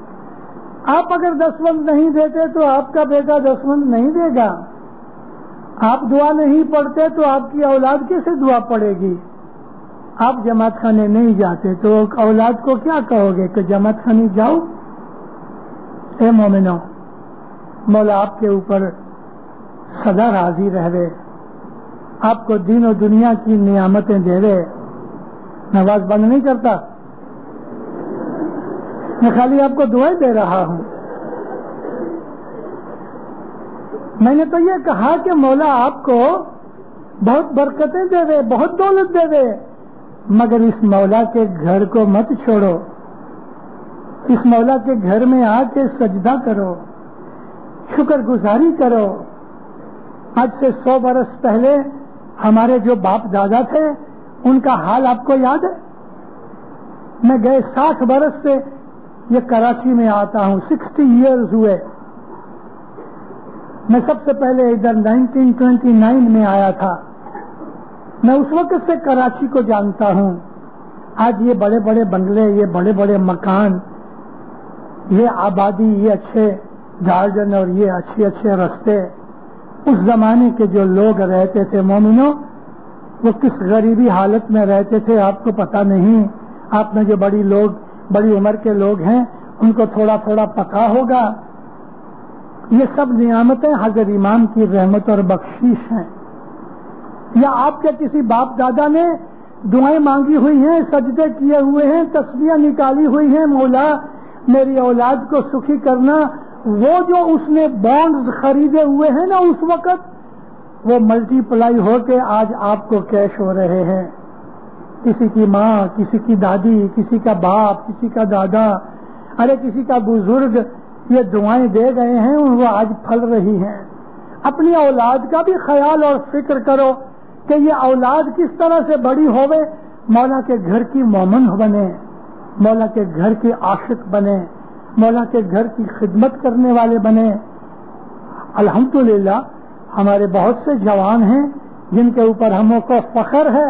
[SPEAKER 2] آپ اگر دسوند نہیں دیتے تو آپ کا بیٹا دسوند نہیں دے گا. آپ دعا نہیں پڑھتے تو آپ کی اولاد کیسے دعا پڑھے گی؟ آپ جماعت خانے نہیں جاتے تو اولاد کو کیا کہو گے کہ جماعت خانے جاؤ؟ اے مومنو، مولا آپ کے اوپر سدا راضی رہے، آپ کو دین و دنیا کی نعمتیں دے رہے۔ میں آواز بند نہیں کرتا، میں خالی آپ کو دعائیں دے رہا ہوں۔ میں نے تو یہ کہا کہ مولا آپ کو بہت برکتیں دے دے، بہت دولت دے دے، مگر اس مولا کے گھر کو مت چھوڑو، اس مولا کے گھر میں آ کے سجدہ کرو، شکر گزاری کرو۔ آج سے سو برس پہلے ہمارے جو باپ دادا تھے ان کا حال آپ کو یاد ہے؟ میں گئے ساٹھ برس سے یہ کراچی میں آتا ہوں، سکسٹی ایئرز ہوئے۔ میں سب سے پہلے ادھر نائنٹین ٹوینٹی نائن میں آیا تھا۔ میں اس وقت سے کراچی کو جانتا ہوں۔ آج یہ بڑے بڑے بنگلے، یہ بڑے بڑے مکان، یہ آبادی، یہ اچھے گارڈن اور یہ اچھے اچھے رستے، اس زمانے کے جو لوگ رہتے تھے مومنوں، وہ کس غریبی حالت میں رہتے تھے آپ کو پتہ نہیں۔ آپ میں جو بڑی لوگ بڑی عمر کے لوگ ہیں ان کو تھوڑا تھوڑا پتا ہوگا۔ یہ سب نعمتیں حضرت امام کی رحمت اور بخشش ہیں، یا آپ کے کسی باپ دادا نے دعائیں مانگی ہوئی ہیں، سجدے کیے ہوئے ہیں، تسبیحیں نکالی ہوئی ہیں، مولا میری اولاد کو سکھی کرنا۔ وہ جو اس نے بانڈز خریدے ہوئے ہیں نا اس وقت، وہ ملٹی پلائی ہو کے آج آپ کو کیش ہو رہے ہیں۔ کسی کی ماں، کسی کی دادی، کسی کا باپ، کسی کا دادا، ارے کسی کا بزرگ یہ دعائیں دے گئے ہیں، وہ آج پھل رہی ہیں۔ اپنی اولاد کا بھی خیال اور فکر کرو کہ یہ اولاد کس طرح سے بڑی ہوئے، مولا کے گھر کی مومن بنے، مولا کے گھر کے عاشق بنے، مولا کے گھر کی خدمت کرنے والے بنے۔ الحمدللہ ہمارے بہت سے جوان ہیں جن کے اوپر ہموں کو فخر ہے۔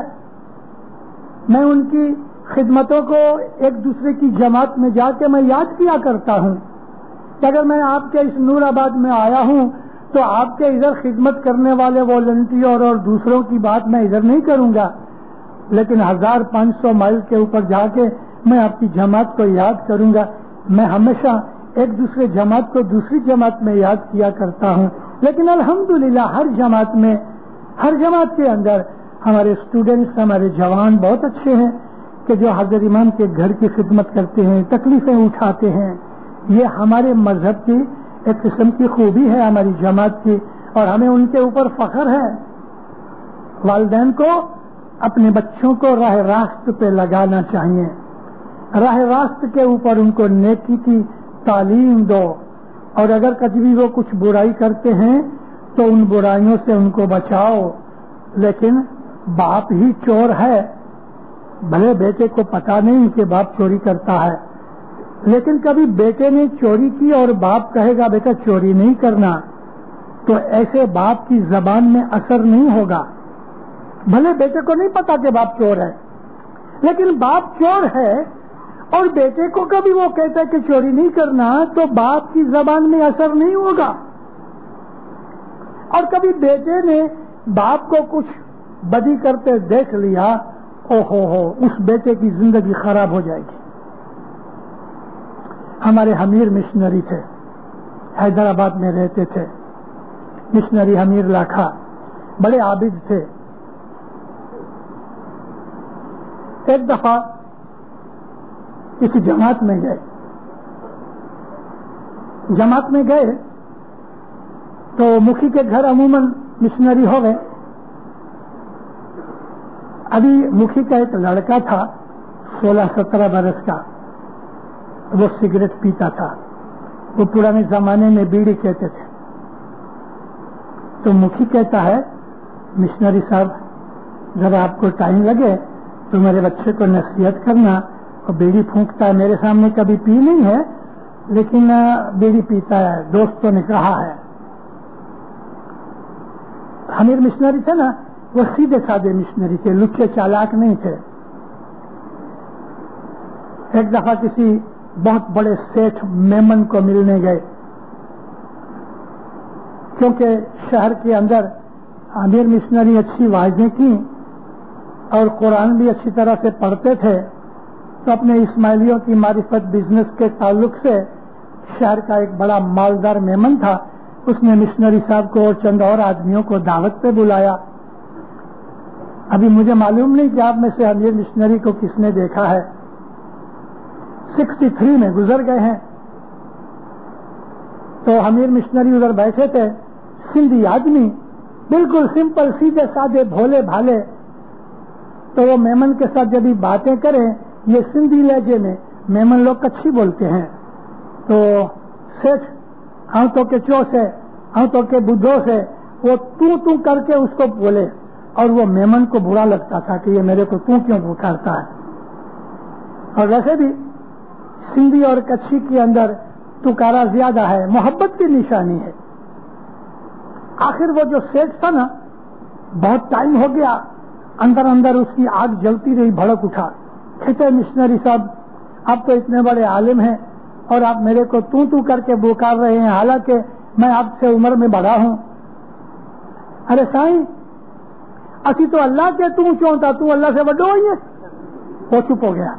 [SPEAKER 2] میں ان کی خدمتوں کو ایک دوسرے کی جماعت میں جا کے میں یاد کیا کرتا ہوں کہ اگر میں آپ کے اس نور آباد میں آیا ہوں تو آپ کے ادھر خدمت کرنے والے والنٹیئر اور دوسروں کی بات میں ادھر نہیں کروں گا، لیکن ہزار پانچ سو مائل کے اوپر جا کے میں آپ کی جماعت کو یاد کروں گا۔ میں ہمیشہ ایک دوسرے جماعت کو دوسری جماعت میں یاد کیا کرتا ہوں، لیکن الحمدللہ ہر جماعت میں، ہر جماعت کے اندر ہمارے اسٹوڈنٹس، ہمارے جوان بہت اچھے ہیں کہ جو حضرت امام کے گھر کی خدمت کرتے ہیں، تکلیفیں اٹھاتے ہیں۔ یہ ہمارے مذہب کی ایک قسم کی خوبی ہے ہماری جماعت کی، اور ہمیں ان کے اوپر فخر ہے۔ والدین کو اپنے بچوں کو راہ راست پہ لگانا چاہیے، راہ راست کے اوپر ان کو نیکی کی تعلیم دو، اور اگر کبھی وہ کچھ برائی کرتے ہیں تو ان برائیوں سے ان کو بچاؤ۔ لیکن باپ ہی چور ہے، بھلے بیٹے کو پتا نہیں کہ باپ چوری کرتا ہے، لیکن کبھی بیٹے نے چوری کی اور باپ کہے گا بیٹا چوری نہیں کرنا، تو ایسے باپ کی زبان میں اثر نہیں ہوگا۔ بھلے بیٹے کو نہیں پتا کہ باپ چور ہے، لیکن باپ چور ہے اور بیٹے کو کبھی وہ کہتا ہے کہ چوری نہیں کرنا، تو باپ کی زبان میں اثر نہیں ہوگا۔ اور کبھی بیٹے نے باپ کو کچھ بدی کرتے دیکھ لیا، او ہو ہو اس بیٹے کی زندگی خراب ہو جائے گی۔ ہمارے حمیر مشنری تھے، حیدرآباد میں رہتے تھے، مشنری حمیر لاکھا، بڑے عابد تھے۔ ایک دفعہ کسی جماعت میں گئے جماعت میں گئے تو مکھی کے گھر عموماً مشنری ہو گئے۔ ابھی مکھی کا ایک لڑکا تھا سولہ سترہ برس کا، وہ سگریٹ پیتا تھا، وہ پرانے زمانے میں بیڑی کہتے تھے۔ تو مکھی کہتا ہے مشنری صاحب ذرا آپ کو ٹائم لگے تو میرے بچے کو نصیحت کرنا، اور بیڑی پھونکتا ہے، میرے سامنے کبھی پی نہیں ہے لیکن بیڑی پیتا ہے، دوستوں نے کہا ہے۔ حمیر مشنری تھے نا، وہ سیدھے سادے مشنری تھے، لچے چالاک نہیں تھے۔ ایک دفعہ کسی بہت بڑے سیٹھ میمن کو ملنے گئے، کیونکہ شہر کے اندر امیر مشنری اچھی واعظیں کی اور قرآن بھی اچھی طرح سے پڑھتے تھے، تو اپنے اسماعیلیوں کی معرفت بزنس کے تعلق سے شہر کا ایک بڑا مالدار مہمان تھا، اس نے مشنری صاحب کو اور چند اور آدمیوں کو دعوت پہ بلایا۔ ابھی مجھے معلوم نہیں کہ آپ میں سے امیر مشنری کو کس نے دیکھا ہے، سکسٹی تھری میں گزر گئے ہیں۔ تو امیر مشنری ادھر بیٹھے تھے، سندھی آدمی، بالکل سمپل، سیدھے سادے، بھولے بھالے۔ تو وہ میمن کے ساتھ جب باتیں کریں یہ سندھی لہجے میں، میمن لوگ کچھی بولتے ہیں، تو سیٹھ آنتوں کے چو سے، آنتوں کے بدھوں سے وہ تو تو کر کے اس کو بولے، اور وہ میمن کو برا لگتا تھا کہ یہ میرے کو تو کیوں پکارتا ہے۔ اور ویسے بھی سندھی اور کچھی کے اندر تکارا زیادہ ہے، محبت کی نشانی ہے۔ آخر وہ جو سیٹ تھا نا، بہت ٹائم ہو گیا، اندر اندر اس کی آگ جلتی رہی، بھڑک اٹھا، کہتے مشنری صاحب آپ تو اتنے بڑے عالم ہیں اور آپ میرے کو تو تو کر کے پکار رہے ہیں، حالانکہ میں آپ سے عمر میں بڑا ہوں۔ ارے سائیں اسی تو اللہ کے تو چونتا، تو اللہ سے بڑو ہوئی ہے۔ وہ چپ ہو گیا۔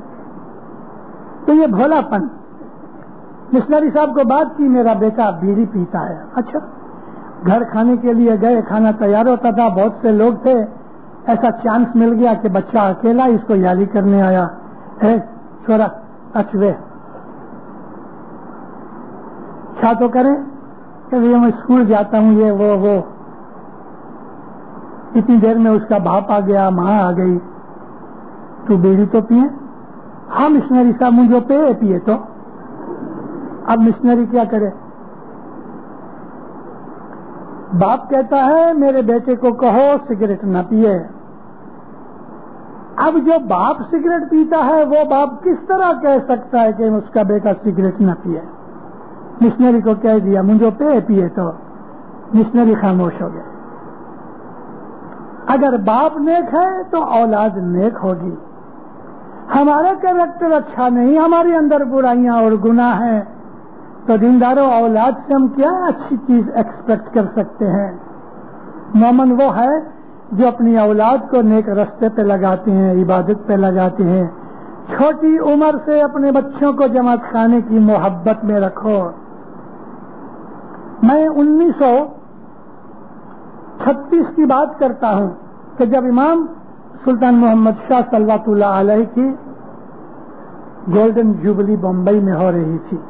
[SPEAKER 2] تو یہ بھولا پن۔ مشنری صاحب کو بات کی، میرا بیٹا بیڑی پیتا ہے۔ اچھا، گھر کھانے کے لیے گئے، کھانا تیار ہوتا تھا، بہت سے لوگ تھے، ایسا چانس مل گیا کہ بچہ اکیلا اس کو یاری کرنے آیا، اے چھوڑا اچھوے کیا تو کریں کہ میں اسکول جاتا ہوں، یہ وہ وہ اتنی دیر میں اس کا باپ آ گیا، ماں آ گئی، تو بیڑی تو پیے؟ ہاں مشنری صاحب مجھے پے پیے تو۔ اب مشنری کیا کرے؟ باپ کہتا ہے میرے بیٹے کو کہو سگریٹ نہ پیے۔ اب جو باپ سگریٹ پیتا ہے وہ باپ کس طرح کہہ سکتا ہے کہ اس کا بیٹا سگریٹ نہ پیے؟ مشنری کو کہہ دیا مجھے پے پیے تو، مشنری خاموش ہو گیا۔ اگر باپ نیک ہے تو اولاد نیک ہوگی۔ ہمارا کریکٹر اچھا نہیں، ہمارے اندر برائیاں اور گناہ ہیں، تو دینداروں اولاد سے ہم کیا اچھی چیز ایکسپیکٹ کر سکتے ہیں؟ مومن وہ ہے جو اپنی اولاد کو نیک رستے پہ لگاتے ہیں، عبادت پہ لگاتے ہیں۔ چھوٹی عمر سے اپنے بچوں کو جماعت خانے کی محبت میں رکھو۔ میں انیس سو چھتیس کی بات کرتا ہوں کہ جب امام سلطان محمد شاہ صلوات اللہ علیہ کی گولڈن جوبلی بمبئی میں ہو رہی تھی،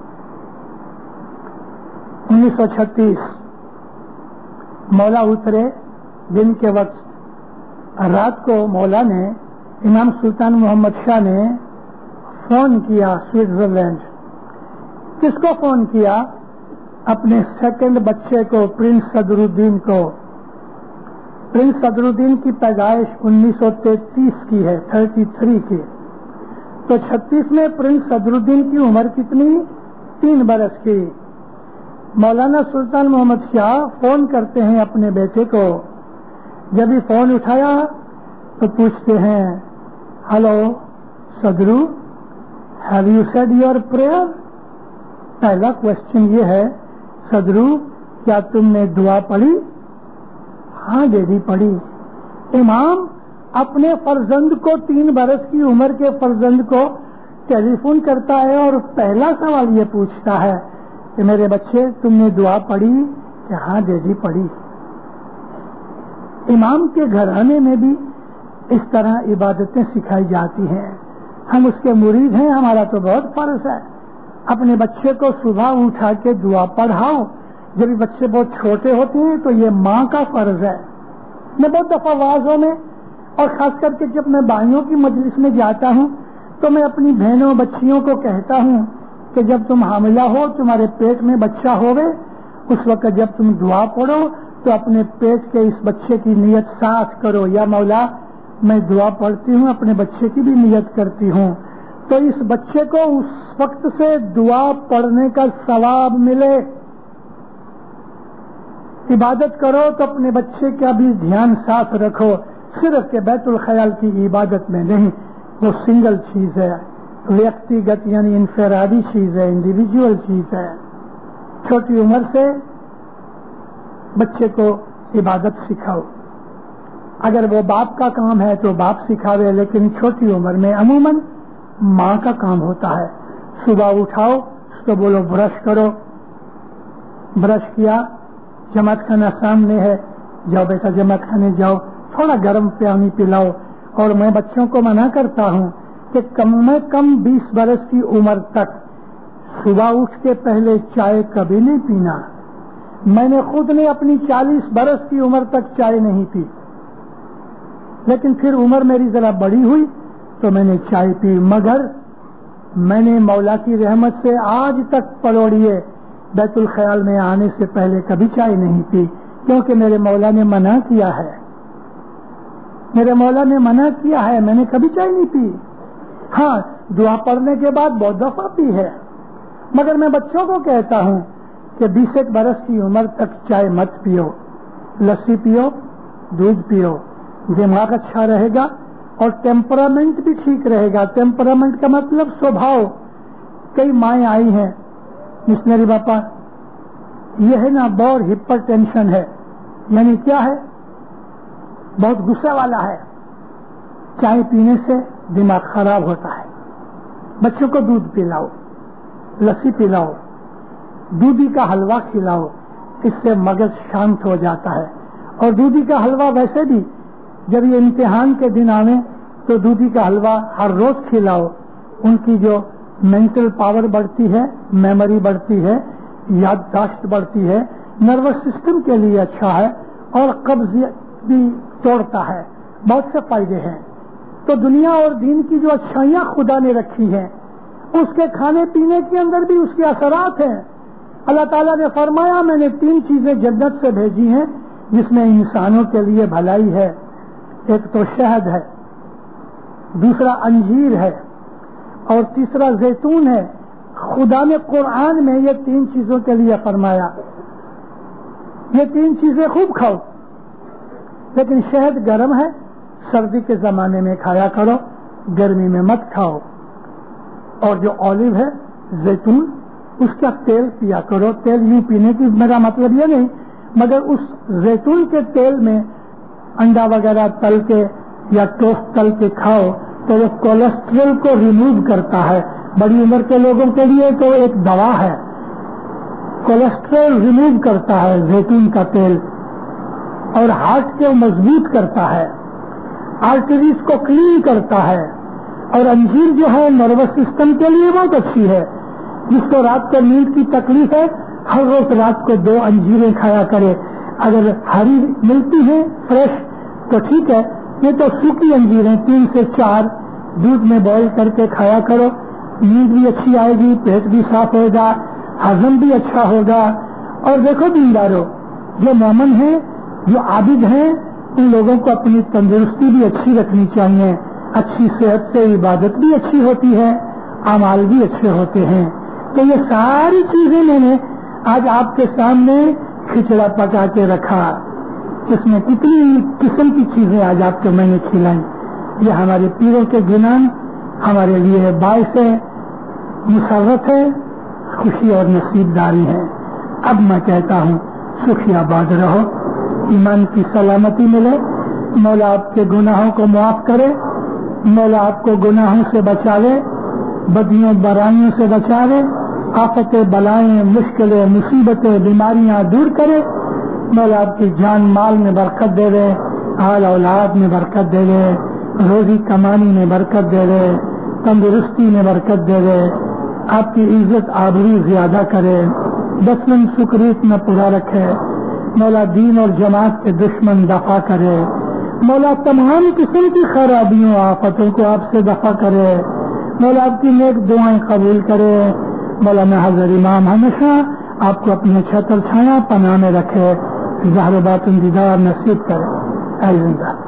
[SPEAKER 2] انیس سو چھتیس۔ مولا اترے دن کے وقت، رات کو مولا نے، امام سلطان محمد شاہ نے فون کیا سوئٹزرلینڈ۔ کس کو فون کیا؟ اپنے سیکنڈ بچے کو، پرنس صدر الدین کو۔ پرنس صدر الدین کی پیدائش انیس سو تینتیس کی ہے، تھرٹی تھری کی، تو چھتیس میں پرنس صدر الدین کی عمر کتنی؟ تین برس کی۔ مولانا سلطان محمد شاہ فون کرتے ہیں اپنے بیٹے کو، جب ہی فون اٹھایا تو پوچھتے ہیں hello Sadru, have you said your prayer? پہلا کوشچن یہ ہے صدرو کیا تم نے دعا پڑھی؟ ہاں ڈیڈی پڑھی۔ امام اپنے فرزند کو، تین برس کی عمر کے فرزند کو ٹیلی فون کرتا ہے اور پہلا سوال یہ پوچھتا ہے کہ میرے بچے تم نے دعا پڑھی؟ کہ ہاں ڈیڈی پڑھی۔ امام کے گھرانے میں بھی اس طرح عبادتیں سکھائی جاتی ہیں۔ ہم اس کے مرید ہیں، ہمارا تو بہت فرض ہے اپنے بچے کو صبح اٹھا کے دعا پڑھاؤ۔ جب بچے بہت چھوٹے ہوتے ہیں تو یہ ماں کا فرض ہے۔ میں بہت دفعہ واعظوں میں اور خاص کر کے جب میں بھائیوں کی مجلس میں جاتا ہوں تو میں اپنی بہنوں بچیوں کو کہتا ہوں کہ جب تم حاملہ ہو، تمہارے پیٹ میں بچہ ہوئے، اس وقت جب تم دعا پڑھو تو اپنے پیٹ کے اس بچے کی نیت صاف کرو، یا مولا میں دعا پڑھتی ہوں اپنے بچے کی بھی نیت کرتی ہوں، تو اس بچے کو اس وقت سے دعا پڑھنے کا ثواب ملے۔ عبادت کرو تو اپنے بچے کا بھی دھیان صاف رکھو، صرف کہ بیت الخیال کی عبادت میں نہیں، وہ سنگل چیز ہے، ویکتیگت یعنی انفرادی چیز ہے، انڈیویجول چیز ہے۔ چھوٹی عمر سے بچے کو عبادت سکھاؤ. اگر وہ باپ کا کام ہے تو باپ سکھاوے، لیکن چھوٹی عمر میں عموماً ماں کا کام ہوتا ہے. صبح اٹھاؤ تو بولو برش کرو، برش کیا، جماعت خانہ سامنے ہے، جاؤ بیٹا جماعت خانے جاؤ، تھوڑا گرم پانی پلاؤ. اور میں بچوں کو منع کرتا ہوں کہ کم میں کم بیس برس کی عمر تک صبح اٹھ کے پہلے چائے کبھی نہیں پینا. میں نے خود نے اپنی چالیس برس کی عمر تک چائے نہیں پی، لیکن پھر عمر میری ذرا بڑی ہوئی تو میں نے چائے پی. مگر میں نے مولا کی رحمت سے آج تک پلوڑیے بیت الخیال میں آنے سے پہلے کبھی چائے نہیں پی، کیونکہ میرے مولا نے منع کیا ہے. میرے مولا نے منع کیا ہے، میں نے کبھی چائے نہیں پی. ہاں، دعا پڑھنے کے بعد بہت دفعہ پی ہے. مگر میں بچوں کو کہتا ہوں کہ بیس ایک برس کی عمر تک چائے مت پیو، لسی پیو، دودھ پیو، دماغ اچھا رہے گا اور ٹیمپرامنٹ بھی ٹھیک رہے گا. ٹیمپرامنٹ کا مطلب سوبھاؤ. کئی مائیں آئی ہیں مشنری باپا، یہ ہے نا بور ہپر ٹینشن ہے، یعنی کیا ہے، بہت غصے والا ہے، چائے پینے سے دماغ خراب ہوتا ہے. بچوں کو دودھ پلاؤ، لسی پلاؤ، دودھی کا حلوہ کھلاؤ، اس سے مغز شانت ہو جاتا ہے. اور دودھی کا حلوہ ویسے بھی جب یہ امتحان کے دن آنے تو دودھی کا حلوہ ہر روز کھلاؤ. ان کی جو مینٹل پاور بڑھتی ہے، میموری بڑھتی ہے، یادداشت بڑھتی ہے، نروس سسٹم کے لیے اچھا ہے اور قبض بھی توڑتا ہے. بہت سے فائدے ہیں. تو دنیا اور دین کی جو اچھائیاں خدا نے رکھی ہیں اس کے کھانے پینے کے اندر بھی اس کے اثرات ہیں. اللہ تعالیٰ نے فرمایا میں نے تین چیزیں جنت سے بھیجی ہیں جس میں انسانوں کے لیے بھلائی ہے. ایک تو شہد ہے، دوسرا انجیر ہے اور تیسرا زیتون ہے. خدا نے قرآن میں یہ تین چیزوں کے لیے فرمایا یہ تین چیزیں خوب کھاؤ، لیکن شہد گرم ہے، سردی کے زمانے میں کھایا کرو، گرمی میں مت کھاؤ. اور جو اولیو ہے، زیتون، اس کا تیل پیا کرو. تیل یوں پینے کی میرا مطلب یہ نہیں، مگر اس زیتون کے تیل میں انڈا وغیرہ تل کے یا ٹوسٹ تل کے کھاؤ تو وہ کولیسٹرول کو ریموو کرتا ہے. بڑی عمر کے لوگوں کے لیے تو ایک دوا ہے، کولیسٹرول ریموو کرتا ہے زیتون کا تیل، اور ہارٹ کو مضبوط کرتا ہے، آرٹریز کو کلین کرتا ہے. اور انجیر جو ہے نروس سسٹم کے لیے بہت اچھی ہے. جس کو رات کو نیند کی تکلیف ہے ہر روز رات کو دو انجیریں کھایا کرے. اگر ہری ملتی ہیں فریش تو ٹھیک ہے، یہ تو سوکھی انجیریں تین سے چار دودھ میں بوائل کر کے کھایا کرو. نیند بھی اچھی آئے گی، پیٹ بھی صاف ہوگا، ہضم بھی اچھا ہوگا. اور دیکھو دیندارو، جو مومن ہیں، جو عابد ہیں، ان لوگوں کو اپنی تندرستی بھی اچھی رکھنی چاہیے. اچھی صحت سے عبادت بھی اچھی ہوتی ہے، اعمال بھی اچھے ہوتے ہیں. تو یہ ساری چیزیں میں نے آج آپ کے سامنے کھچڑا پکا کے رکھا. اس میں کتنی قسم کی چیزیں آج آپ کو میں نے کھلائیں. یہ ہمارے پیروں کے گنان ہمارے لیے باعث مسرت ہے، خوشی اور نصیب داری ہے. اب میں کہتا ہوں سکھی آباد رہو، ایمان کی سلامتی ملے، مولا آپ کے گناہوں کو معاف کرے، مولا آپ کو گناہوں سے بچا لے، بدیوں برائیوں سے بچا لے، آفتیں بلائیں مشکلیں مصیبتیں بیماریاں دور کرے. مولا آپ کی جان مال میں برکت دے دے، اہل اولاد میں برکت دے دے، روزی کمانی میں برکت دے دے، تندرستی میں برکت دے دے، آپ کی عزت آبرو زیادہ کرے، دشمن سکریت میں پورا رکھے. مولا دین اور جماعت کے دشمن دفع کرے. مولا تمام قسم کی خرابیوں آفتوں کو آپ سے دفع کرے. مولا آپ کی نیک دعائیں قبول کرے. مولانا حضرت امام ہمیشہ آپ کو اپنے چھتر چھایا پناہ میں رکھے، ظاہر باطن دیدار نصیب کرے. اے زندہ